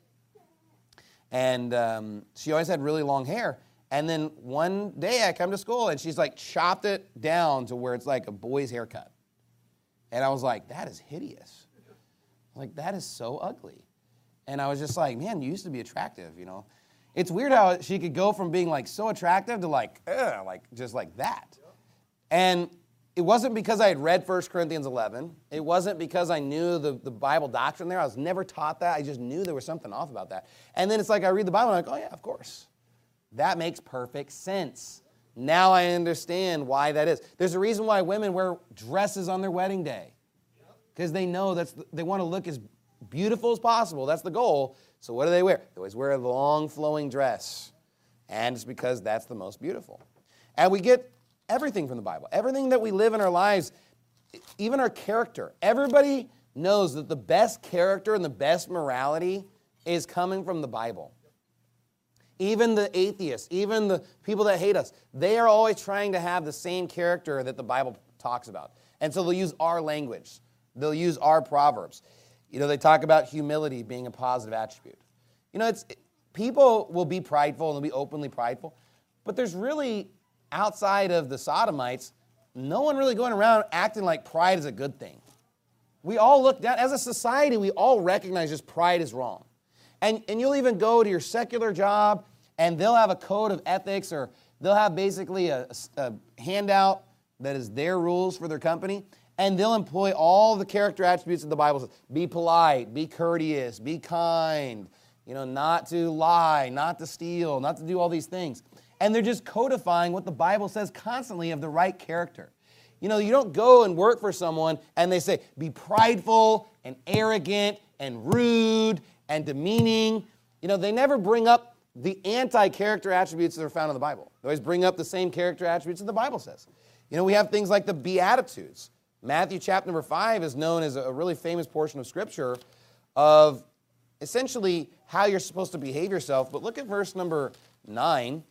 and um, she always had really long hair. And then one day I come to school, and she's like chopped it down to where it's like a boy's haircut. And I was like, that is hideous. I was like, that is so ugly. And I was just like, man, you used to be attractive, you know. It's weird how she could go from being like so attractive to like, ugh, like just like that. And it wasn't because I had read First Corinthians eleven. It wasn't because I knew the, the Bible doctrine there. I was never taught that. I just knew there was something off about that. And then it's like I read the Bible and I'm like, oh yeah, of course. That makes perfect sense. Now I understand why that is. There's a reason why women wear dresses on their wedding day. Because they know that's they want to look as beautiful as possible. That's the goal. So what do they wear? They always wear a long flowing dress. And it's because that's the most beautiful. And we get everything from the Bible. Everything that we live in our lives, even our character. Everybody knows that the best character and the best morality is coming from the Bible. Even the atheists, even the people that hate us, they are always trying to have the same character that the Bible talks about. And so they'll use our language. They'll use our proverbs. You know, they talk about humility being a positive attribute. You know, it's people will be prideful and they'll be openly prideful, but there's really, outside of the Sodomites, no one really going around acting like pride is a good thing. We all look down, as a society, we all recognize just pride is wrong. And, and you'll even go to your secular job, and they'll have a code of ethics, or they'll have basically a, a handout that is their rules for their company, and they'll employ all the character attributes that the Bible says. Be polite, be courteous, be kind, you know, not to lie, not to steal, not to do all these things. And they're just codifying what the Bible says constantly of the right character. You know, you don't go and work for someone and they say, be prideful and arrogant and rude and demeaning. You know, they never bring up the anti-character attributes that are found in the Bible. They always bring up the same character attributes that the Bible says. You know, we have things like the Beatitudes. Matthew chapter number five is known as a really famous portion of Scripture of essentially how you're supposed to behave yourself. But look at verse number nine.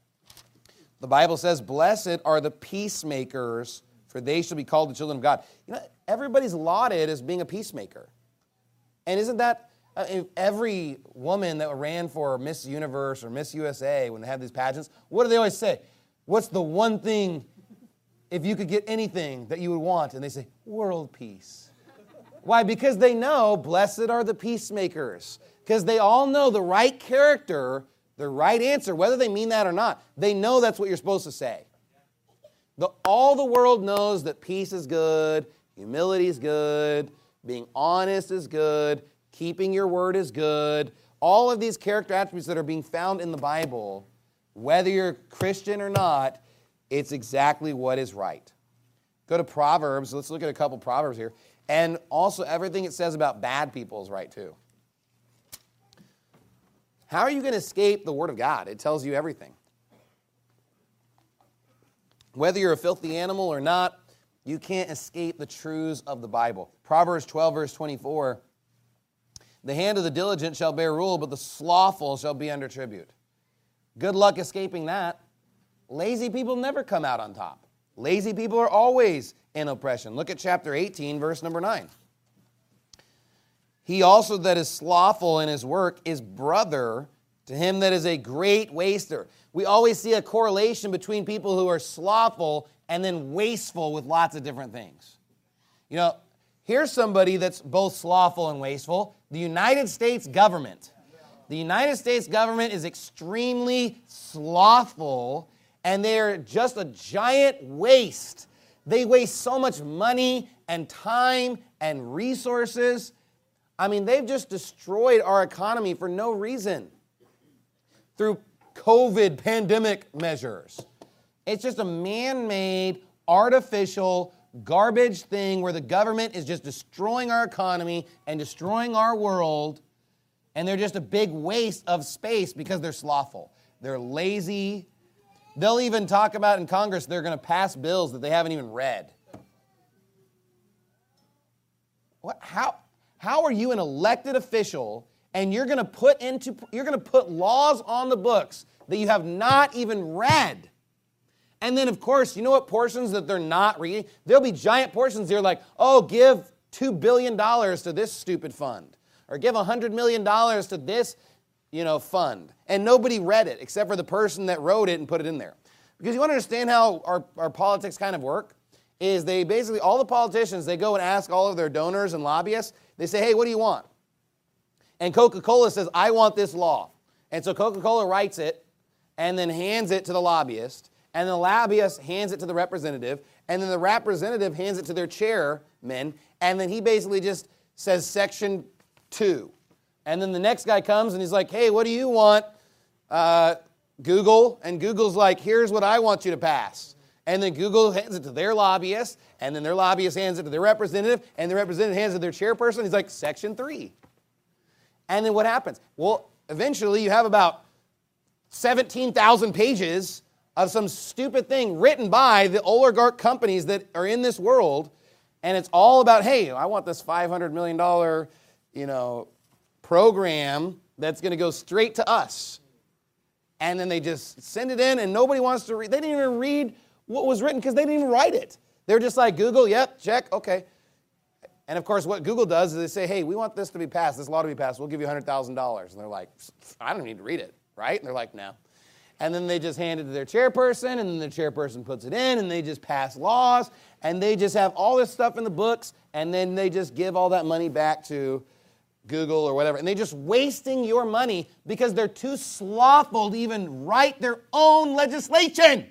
The Bible says, blessed are the peacemakers, for they shall be called the children of God. You know, everybody's lauded as being a peacemaker. And isn't that, uh, every woman that ran for Miss Universe or Miss U S A, when they have these pageants, what do they always say? What's the one thing, if you could get anything that you would want? And they say, world peace. Why? Because they know, blessed are the peacemakers. Because they all know the right character, the right answer, whether they mean that or not. They know that's what you're supposed to say. The, all the world knows that peace is good, humility is good, being honest is good, keeping your word is good. All of these character attributes that are being found in the Bible, whether you're Christian or not, it's exactly what is right. Go to Proverbs. Let's look at a couple Proverbs here. And also everything it says about bad people is right too. How are you going to escape the Word of God? It tells you everything. Whether you're a filthy animal or not, you can't escape the truths of the Bible. Proverbs twelve, verse twenty-four, the hand of the diligent shall bear rule, but the slothful shall be under tribute. Good luck escaping that. Lazy people never come out on top. Lazy people are always in oppression. Look at chapter eighteen, verse number nine. He also that is slothful in his work is brother to him that is a great waster. We always see a correlation between people who are slothful and then wasteful with lots of different things. You know, here's somebody that's both slothful and wasteful. The United States government. The United States government is extremely slothful, and they're just a giant waste. They waste so much money and time and resources. I mean, they've just destroyed our economy for no reason through COVID pandemic measures. It's just a man-made, artificial, garbage thing where the government is just destroying our economy and destroying our world, and they're just a big waste of space because they're slothful. They're lazy. They'll even talk about in Congress they're going to pass bills that they haven't even read. What? How? How are you an elected official and you're going to put into you're going to put laws on the books that you have not even read? And then, of course, you know what portions that they're not reading? There'll be giant portions there like, oh, give two billion dollars to this stupid fund. Or give one hundred million dollars to this, you know, fund. And nobody read it except for the person that wrote it and put it in there. Because you want to understand how our, our politics kind of work? Is they basically, all the politicians, they go and ask all of their donors and lobbyists, they say, hey, what do you want? And Coca-Cola says, I want this law. And so Coca-Cola writes it and then hands it to the lobbyist. And the lobbyist hands it to the representative. And then the representative hands it to their chairman. And then he basically just says section two. And then the next guy comes and he's like, hey, what do you want, uh, Google? And Google's like, here's what I want you to pass. And then Google hands it to their lobbyist, and then their lobbyist hands it to their representative, and the representative hands it to their chairperson. He's like, section three. And then what happens? Well, eventually you have about seventeen thousand pages of some stupid thing written by the oligarch companies that are in this world, and it's all about, hey, I want this five hundred million dollars, you know, program that's going to go straight to us. And then they just send it in, and nobody wants to read. They didn't even read what was written because they didn't even write it. They're just like, Google, yep, check, okay. And of course, what Google does is they say, hey, we want this to be passed, this law to be passed. We'll give you one hundred thousand dollars. And they're like, I don't need to read it, right? And they're like, no. And then they just hand it to their chairperson, and then the chairperson puts it in, and they just pass laws, and they just have all this stuff in the books, and then they just give all that money back to Google or whatever. And they're just wasting your money because they're too slothful to even write their own legislation.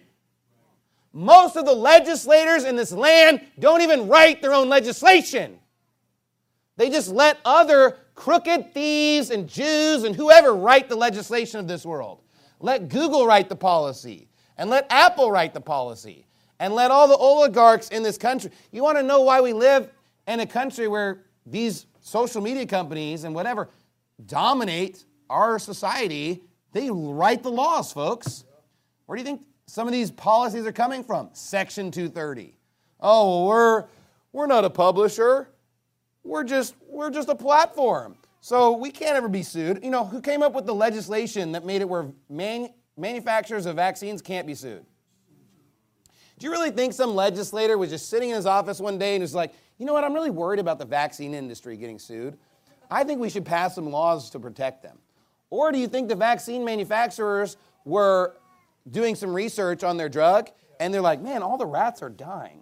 Most of the legislators in this land don't even write their own legislation. They just let other crooked thieves and Jews and whoever write the legislation of this world. Let Google write the policy, and let Apple write the policy, and let all the oligarchs in this country. You want to know why we live in a country where these social media companies and whatever dominate our society? They write the laws, folks. Where do you think some of these policies are coming from? Section two thirty. Oh, well, we're we're not a publisher. We're just we're just a platform. So we can't ever be sued. You know, who came up with the legislation that made it where man, manufacturers of vaccines can't be sued? Do you really think some legislator was just sitting in his office one day and was like, you know what, I'm really worried about the vaccine industry getting sued. I think we should pass some laws to protect them. Or do you think the vaccine manufacturers were doing some research on their drug, and they're like, man, all the rats are dying.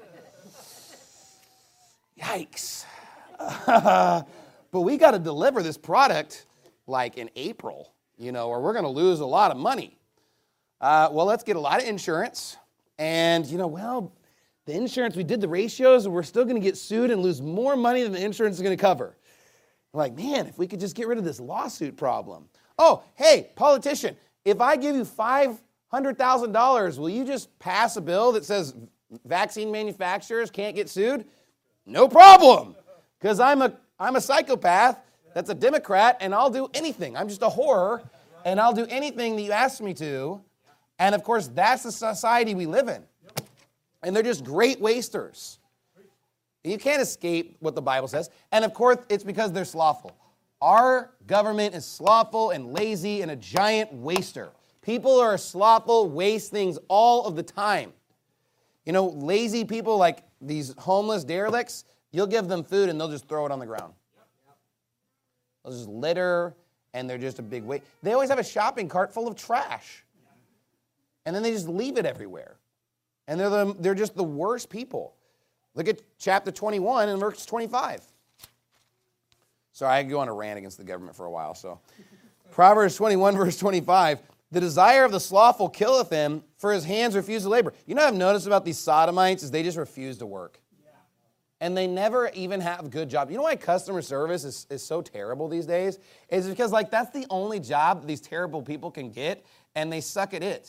Yikes. But we got to deliver this product like in April, you know, or we're going to lose a lot of money. Uh, well, let's get a lot of insurance. And, you know, well, the insurance, we did the ratios, and we're still going to get sued and lose more money than the insurance is going to cover. I'm like, man, if we could just get rid of this lawsuit problem. Oh, hey, politician, if I give you five hundred thousand dollars, will you just pass a bill that says vaccine manufacturers can't get sued? No problem, because I'm a I'm a psychopath that's a Democrat, and I'll do anything. I'm just a whore, and I'll do anything that you ask me to. And, of course, that's the society we live in. And they're just great wasters. You can't escape what the Bible says. And, of course, it's because they're slothful. Our government is slothful and lazy and a giant waster. People are slothful, waste things all of the time. You know, lazy people like these homeless derelicts, you'll give them food and they'll just throw it on the ground. They'll just litter, and they're just a big weight. They always have a shopping cart full of trash. And then they just leave it everywhere. And they're, the, they're just the worst people. Look at chapter twenty-one and verse twenty-five. Sorry, I could go on a rant against the government for a while. So, Proverbs twenty-one, verse twenty-five. The desire of the slothful killeth him, for his hands refuse to labor. You know what I've noticed about these sodomites is they just refuse to work. And they never even have good jobs. You know why customer service is, is so terrible these days? Is because like that's the only job that these terrible people can get, and they suck at it.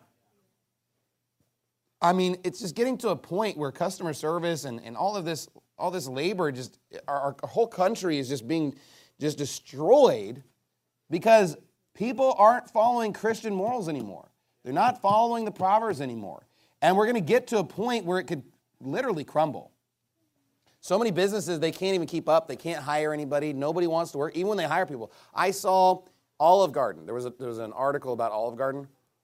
I mean, it's just getting to a point where customer service and, and all of this, all this labor, just our, our whole country is just being just destroyed because people aren't following Christian morals anymore. They're not following the Proverbs anymore. And we're going to get to a point where it could literally crumble. So many businesses, they can't even keep up. They can't hire anybody. Nobody wants to work, even when they hire people. I saw Olive Garden. There was, a, there was an article about Olive Garden,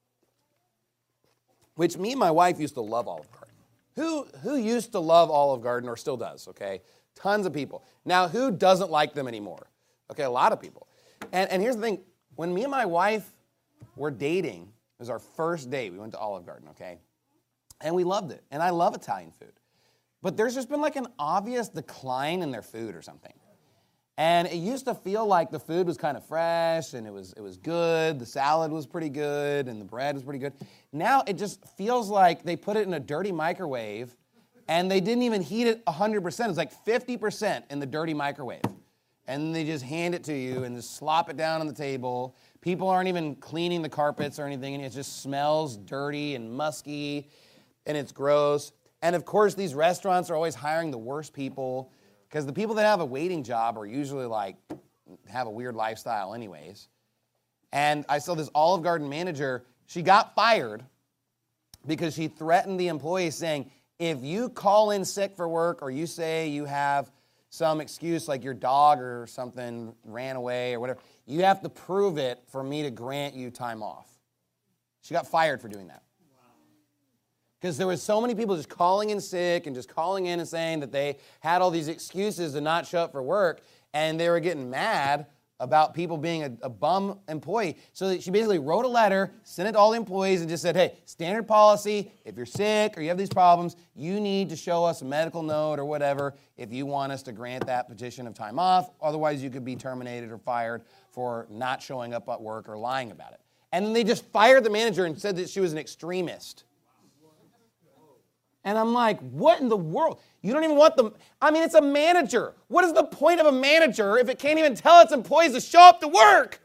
which me and my wife used to love Olive Garden. Who, who used to love Olive Garden or still does, okay? Tons of people. Now, who doesn't like them anymore? Okay, a lot of people. And, and here's the thing. When me and my wife were dating, it was our first date. We went to Olive Garden, okay? And we loved it. And I love Italian food. But there's just been like an obvious decline in their food or something. And it used to feel like the food was kind of fresh and it was it was good. The salad was pretty good and the bread was pretty good. Now it just feels like they put it in a dirty microwave and they didn't even heat it one hundred percent. It's like fifty percent in the dirty microwave. And they just hand it to you and just slop it down on the table. People aren't even cleaning the carpets or anything, and it just smells dirty and musky, and it's gross. And of course, these restaurants are always hiring the worst people because the people that have a waiting job are usually like, have a weird lifestyle anyways. And I saw this Olive Garden manager, she got fired because she threatened the employees saying, if you call in sick for work or you say you have some excuse like your dog or something ran away or whatever, you have to prove it for me to grant you time off. She got fired for doing that. Because there was so many people just calling in sick and just calling in and saying that they had all these excuses to not show up for work, and they were getting mad about people being a, a bum employee. So she basically wrote a letter, sent it to all the employees, and just said, hey, standard policy, if you're sick or you have these problems, you need to show us a medical note or whatever if you want us to grant that petition of time off. Otherwise, you could be terminated or fired for not showing up at work or lying about it. And then they just fired the manager and said that she was an extremist. And I'm like, what in the world? You don't even want them. I mean, it's a manager. What is the point of a manager if it can't even tell its employees to show up to work?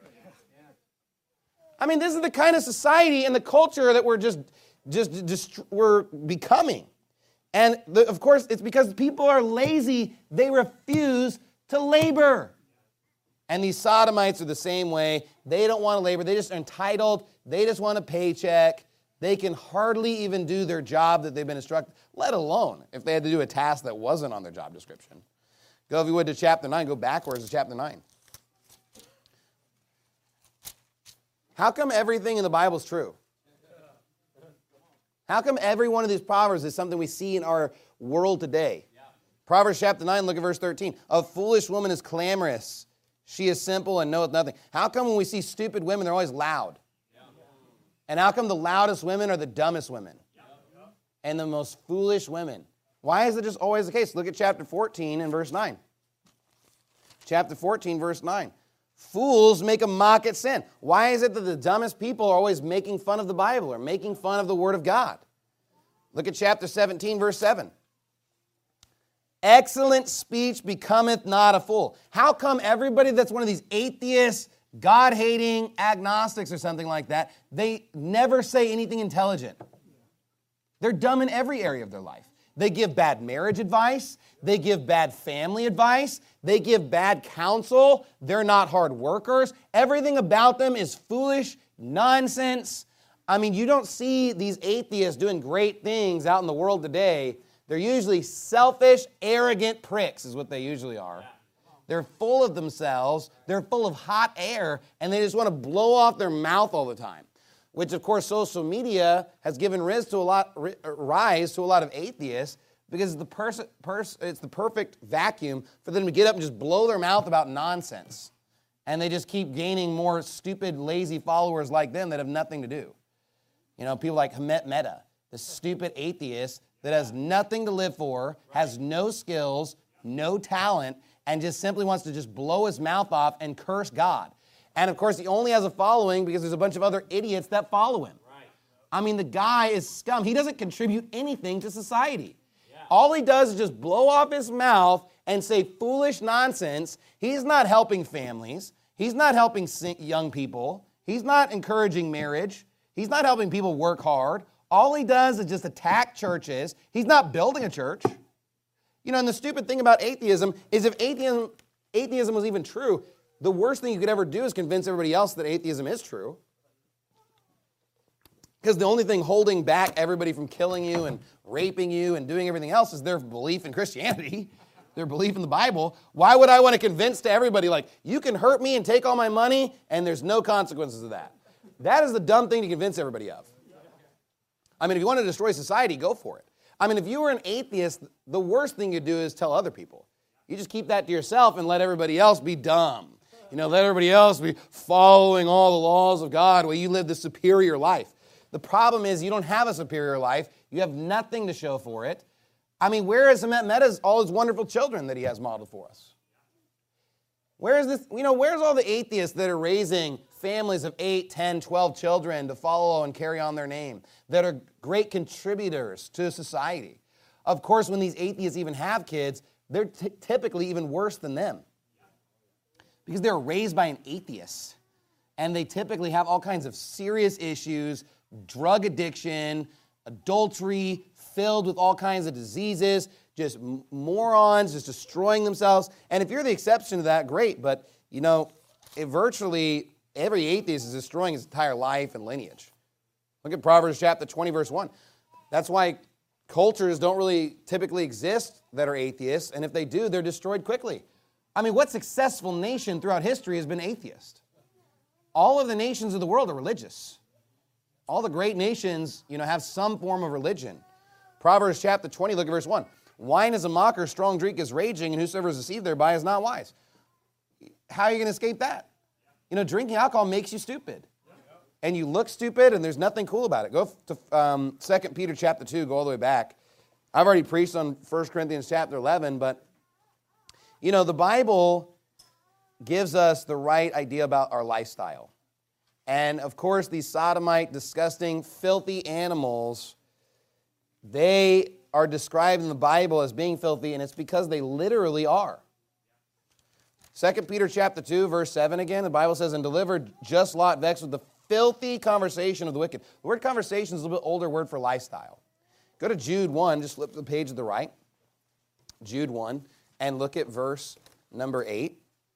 I mean, this is the kind of society and the culture that we're just, just, just we're becoming. And the, of course, it's because people are lazy. They refuse to labor. And these sodomites are the same way. They don't want to labor. They just are entitled. They just want a paycheck. They can hardly even do their job that they've been instructed, let alone if they had to do a task that wasn't on their job description. Go, if you would, to chapter nine. Go backwards to chapter nine. How come everything in the Bible is true? How come every one of these proverbs is something we see in our world today? Proverbs chapter nine, look at verse thirteen. A foolish woman is clamorous. She is simple and knoweth nothing. How come when we see stupid women, they're always loud? And how come the loudest women are the dumbest women? And the most foolish women? Why is it just always the case? Look at chapter fourteen and verse nine. Chapter fourteen, verse nine. Fools make a mock at sin. Why is it that the dumbest people are always making fun of the Bible or making fun of the Word of God? Look at chapter seventeen, verse seven. Excellent speech becometh not a fool. How come everybody that's one of these atheists, God-hating agnostics or something like that, they never say anything intelligent? They're dumb in every area of their life. They give bad marriage advice. They give bad family advice. They give bad counsel. They're not hard workers. Everything about them is foolish nonsense. I mean, you don't see these atheists doing great things out in the world today. They're usually selfish, arrogant pricks is what they usually are. They're full of themselves, they're full of hot air, and they just want to blow off their mouth all the time. which of course social media has given rise to a lot, rise to a lot of atheists because it's the, pers- pers- it's the perfect vacuum for them to get up and just blow their mouth about nonsense. And they just keep gaining more stupid, lazy followers like them that have nothing to do. You know, people like Hamet Mehta, the stupid atheist that has nothing to live for, has no skills, no talent, and just simply wants to just blow his mouth off and curse God. And of course, he only has a following because there's a bunch of other idiots that follow him. Right. I mean, the guy is scum. He doesn't contribute anything to society. Yeah. All he does is just blow off his mouth and say foolish nonsense. He's not helping families. He's not helping young people. He's not encouraging marriage. He's not helping people work hard. All he does is just attack churches. He's not building a church. You know, and the stupid thing about atheism is if atheism, atheism was even true, the worst thing you could ever do is convince everybody else that atheism is true. Because the only thing holding back everybody from killing you and raping you and doing everything else is their belief in Christianity, their belief in the Bible. Why would I want to convince to everybody, like, you can hurt me and take all my money and there's no consequences of that? That is the dumb thing to convince everybody of. I mean, if you want to destroy society, go for it. I mean, if you were an atheist, the worst thing you do is tell other people. You just keep that to yourself and let everybody else be dumb. You know, let everybody else be following all the laws of God while you live the superior life. The problem is you don't have a superior life. You have nothing to show for it. I mean, where is Hamet Mehta's all his wonderful children that he has modeled for us? Where is this, you know, where's all the atheists that are raising families of eight, ten, twelve children to follow and carry on their name, that are great contributors to society? Of course, when these atheists even have kids, they're t- typically even worse than them because they're raised by an atheist, and they typically have all kinds of serious issues, drug addiction, adultery, filled with all kinds of diseases, just morons, just destroying themselves. And if you're the exception to that, great, but, you know, it virtually every atheist is destroying his entire life and lineage. Look at Proverbs chapter twenty, verse one. That's why cultures don't really typically exist that are atheists, and if they do, they're destroyed quickly. I mean, what successful nation throughout history has been atheist? All of the nations of the world are religious. All the great nations, you know, have some form of religion. Proverbs chapter twenty, look at verse one. Wine is a mocker, strong drink is raging, and whosoever is deceived thereby is not wise. How are you going to escape that? You know, drinking alcohol makes you stupid. And you look stupid, and there's nothing cool about it. Go to um, Second Peter chapter two, go all the way back. I've already preached on First Corinthians chapter eleven, but, you know, the Bible gives us the right idea about our lifestyle. And, of course, these sodomite, disgusting, filthy animals, they are described in the Bible as being filthy, and it's because they literally are. Second Peter chapter two, verse seven again, the Bible says, and delivered just Lot vexed with the filthy conversation of the wicked. The word conversation is a little bit older word for lifestyle. Go to Jude one, just flip to the page to the right. Jude one, and look at verse number eight.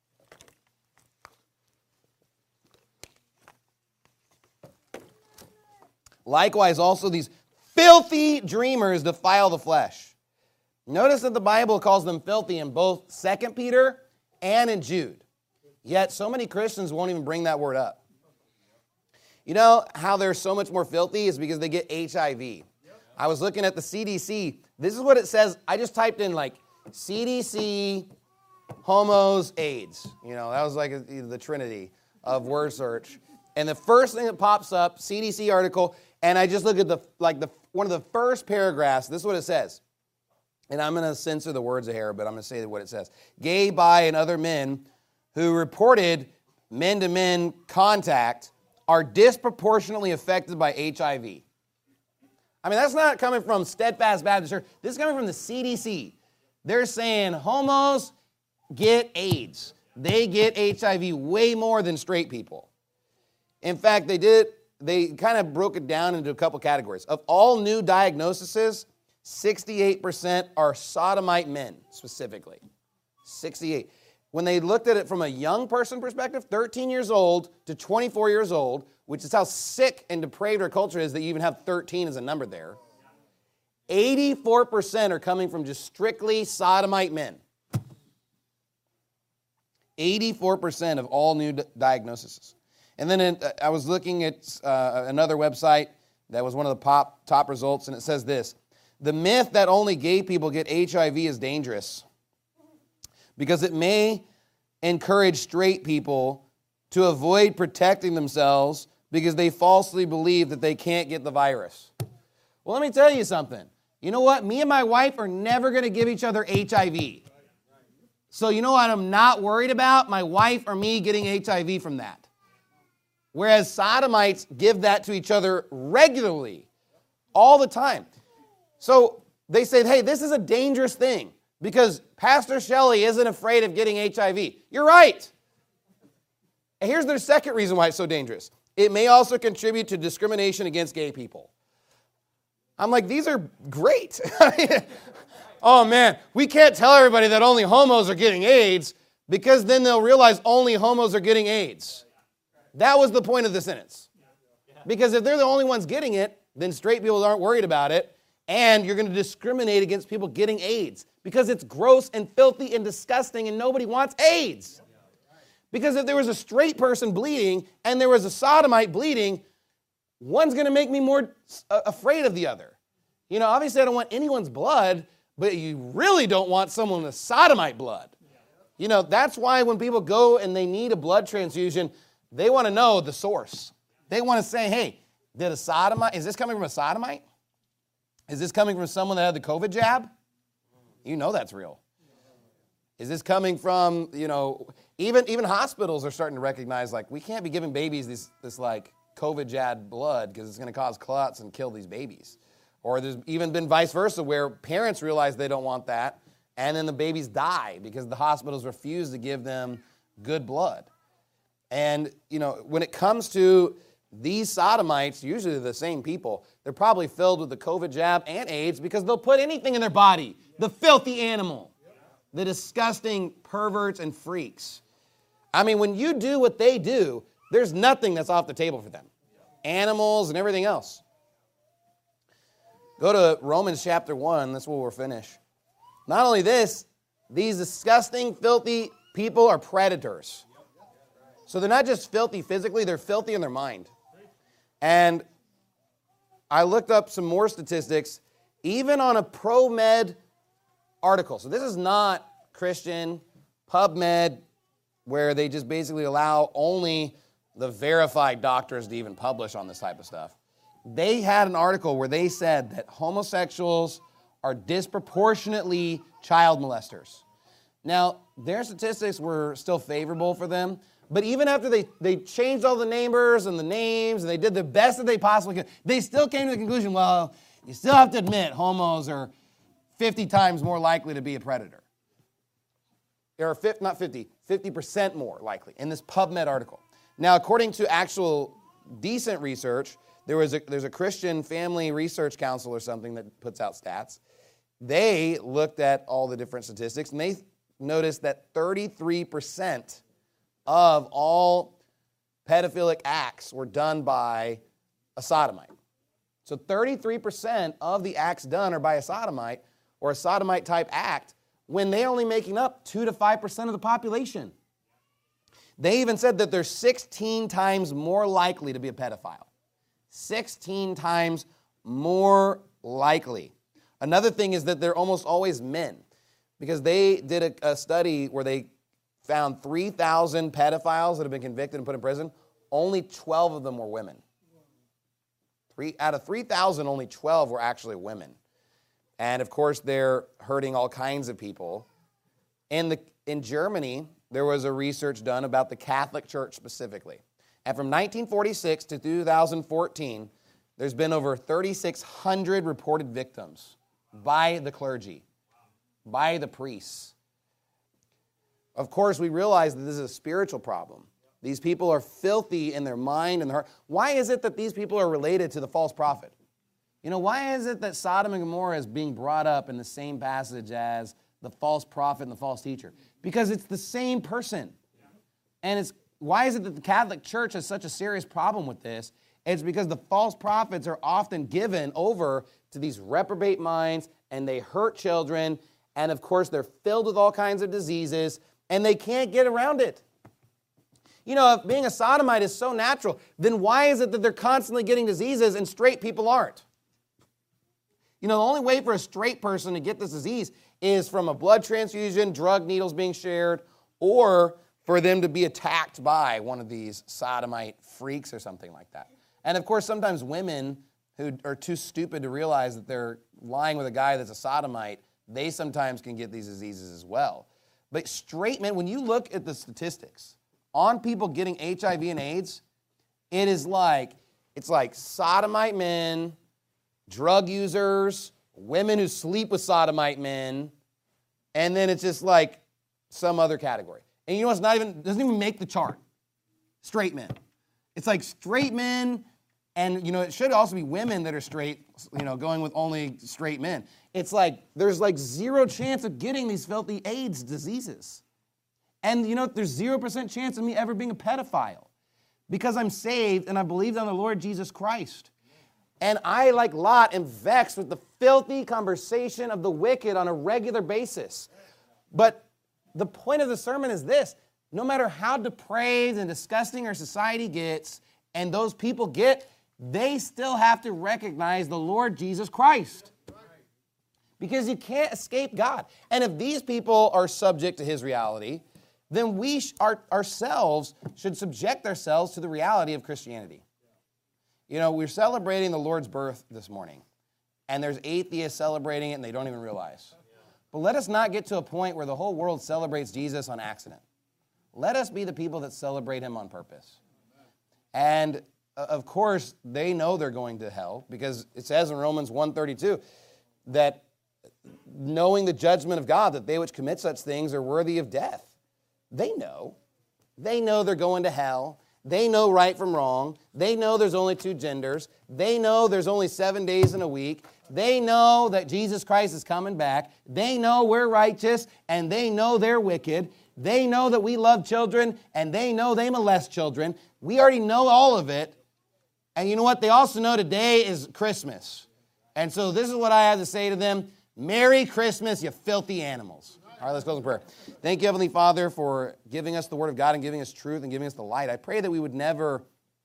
Likewise, also these filthy dreamers defile the flesh. Notice that the Bible calls them filthy in both Second Peter and in Jude. Yet so many Christians won't even bring that word up. You know how they're so much more filthy is because they get H I V. I was looking at the C D C. This is what it says. I just typed in like C D C, homos, AIDS. You know, that was like the trinity of word search. And the first thing that pops up, C D C article, and I just look at the like the one of the first paragraphs. This is what it says. And I'm going to censor the words of here, but I'm going to say what it says. Gay, bi, and other men who reported men-to-men contact are disproportionately affected by H I V. I mean, that's not coming from Steadfast Baptist Church. This is coming from the C D C. They're saying homos get AIDS. They get H I V way more than straight people. In fact, they did, they kind of broke it down into a couple categories. Of all new diagnoses, sixty-eight percent are sodomite men, specifically. sixty-eight. When they looked at it from a young person perspective, thirteen years old to twenty-four years old, which is how sick and depraved our culture is that you even have thirteen as a number there, eighty-four percent are coming from just strictly sodomite men. eighty-four percent of all new diagnoses. And then in, I was looking at uh, another website that was one of the pop, top results, and it says this: the myth that only gay people get H I V is dangerous because it may encourage straight people to avoid protecting themselves because they falsely believe that they can't get the virus. Well, let me tell you something. You know what? Me and my wife are never going to give each other H I V. So you know what I'm not worried about? My wife or me getting H I V from that. Whereas sodomites give that to each other regularly, all the time. So they say, hey, this is a dangerous thing because Pastor Shelley isn't afraid of getting H I V. You're right. And here's their second reason why it's so dangerous. It may also contribute to discrimination against gay people. I'm like, these are great. Oh, man, we can't tell everybody that only homos are getting AIDS because then they'll realize only homos are getting AIDS. That was the point of the sentence. Because if they're the only ones getting it, then straight people aren't worried about it, and you're going to discriminate against people getting AIDS because it's gross and filthy and disgusting and nobody wants AIDS. Because if there was a straight person bleeding and there was a sodomite bleeding, one's going to make me more afraid of the other. You know, obviously I don't want anyone's blood, but you really don't want someone with sodomite blood. You know, that's why when people go and they need a blood transfusion, they want to know the source. They want to say, hey, did a sodomite, is this coming from a sodomite? Is this coming from someone that had the COVID jab? You know that's real. Is this coming from, you know, even, even hospitals are starting to recognize, like, we can't be giving babies this, this like, COVID jab blood because it's going to cause clots and kill these babies. Or there's even been vice versa where parents realize they don't want that, and then the babies die because the hospitals refuse to give them good blood. And, you know, when it comes to these sodomites, usually the same people, they're probably filled with the COVID jab and AIDS because they'll put anything in their body. The filthy animal. The disgusting perverts and freaks. I mean, when you do what they do, there's nothing that's off the table for them. Animals and everything else. Go to Romans chapter one. That's where we'll finish. Not only this, these disgusting, filthy people are predators. So they're not just filthy physically, they're filthy in their mind. And I looked up some more statistics, even on a ProMed article. So this is not Christian, PubMed, where they just basically allow only the verified doctors to even publish on this type of stuff. They had an article where they said that homosexuals are disproportionately child molesters. Now, their statistics were still favorable for them, but even after they, they changed all the numbers and the names and they did the best that they possibly could, they still came to the conclusion, well, you still have to admit homos are fifty times more likely to be a predator. Or not fifty, fifty percent more likely in this PubMed article. Now, according to actual decent research, there was a, there's a Christian Family Research Council or something that puts out stats. They looked at all the different statistics, and they noticed that thirty-three percent of all pedophilic acts were done by a sodomite. So thirty-three percent of the acts done are by a sodomite or a sodomite-type act when they're only making up two to five percent of the population. They even said that they're sixteen times more likely to be a pedophile. sixteen times more likely. Another thing is that they're almost always men, because they did a, a study where they found three thousand pedophiles that have been convicted and put in prison. Only twelve of them were women. Three, out of three thousand, only twelve were actually women. And, of course, they're hurting all kinds of people. In, the, in Germany, there was a research done about the Catholic Church specifically. And from nineteen forty-six to two thousand fourteen, there's been over thirty-six hundred reported victims by the clergy, by the priests. Of course, we realize that this is a spiritual problem. These people are filthy in their mind and their heart. Why is it that these people are related to the false prophet? You know, why is it that Sodom and Gomorrah is being brought up in the same passage as the false prophet and the false teacher? Because it's the same person. And it's why is it that the Catholic Church has such a serious problem with this? It's because the false prophets are often given over to these reprobate minds, and they hurt children, and of course they're filled with all kinds of diseases, and they can't get around it. You know, if being a sodomite is so natural, then why is it that they're constantly getting diseases and straight people aren't? You know, the only way for a straight person to get this disease is from a blood transfusion, drug needles being shared, or for them to be attacked by one of these sodomite freaks or something like that. And of course, sometimes women who are too stupid to realize that they're lying with a guy that's a sodomite, they sometimes can get these diseases as well. But straight men, when you look at the statistics on people getting H I V and AIDS, it is like, it's like sodomite men, drug users, women who sleep with sodomite men, and then it's just like some other category. And you know what's not even, doesn't even make the chart? Straight men. It's like straight men, and you know, it should also be women that are straight, you know, going with only straight men. It's like, there's like zero chance of getting these filthy AIDS diseases. And you know, there's zero percent chance of me ever being a pedophile because I'm saved and I believe on the Lord Jesus Christ. And I, like Lot, am vexed with the filthy conversation of the wicked on a regular basis. But the point of the sermon is this: no matter how depraved and disgusting our society gets, and those people get, they still have to recognize the Lord Jesus Christ. Because you can't escape God. And if these people are subject to his reality, then we sh- our, ourselves should subject ourselves to the reality of Christianity. You know, we're celebrating the Lord's birth this morning, and there's atheists celebrating it, and they don't even realize. But let us not get to a point where the whole world celebrates Jesus on accident. Let us be the people that celebrate him on purpose. And, uh, of course, they know they're going to hell, because it says in Romans one thirty-two that knowing the judgment of God, that they which commit such things are worthy of death. They know. They know they're going to hell. They know right from wrong. They know there's only two genders. They know there's only seven days in a week. They know that Jesus Christ is coming back. They know we're righteous, and they know they're wicked. They know that we love children, and they know they molest children. We already know all of it. And you know what? They also know today is Christmas. And so this is what I have to say to them. Merry Christmas, you filthy animals. All right, let's close in prayer. Thank you, Heavenly Father, for giving us the Word of God and giving us truth and giving us the light. I pray that we would never,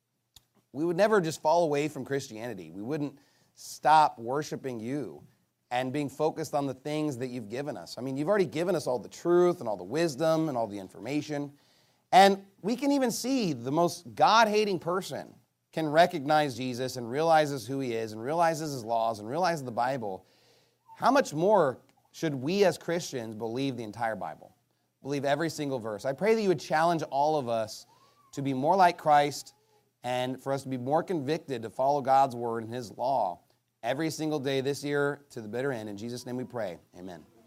we would never just fall away from Christianity. We wouldn't stop worshiping you and being focused on the things that you've given us. I mean, you've already given us all the truth and all the wisdom and all the information. And we can even see the most God-hating person can recognize Jesus and realizes who he is and realizes his laws and realizes the Bible. How much more should we as Christians believe the entire Bible? Believe every single verse. I pray that you would challenge all of us to be more like Christ and for us to be more convicted to follow God's word and his law every single day this year to the bitter end. In Jesus' name we pray. Amen.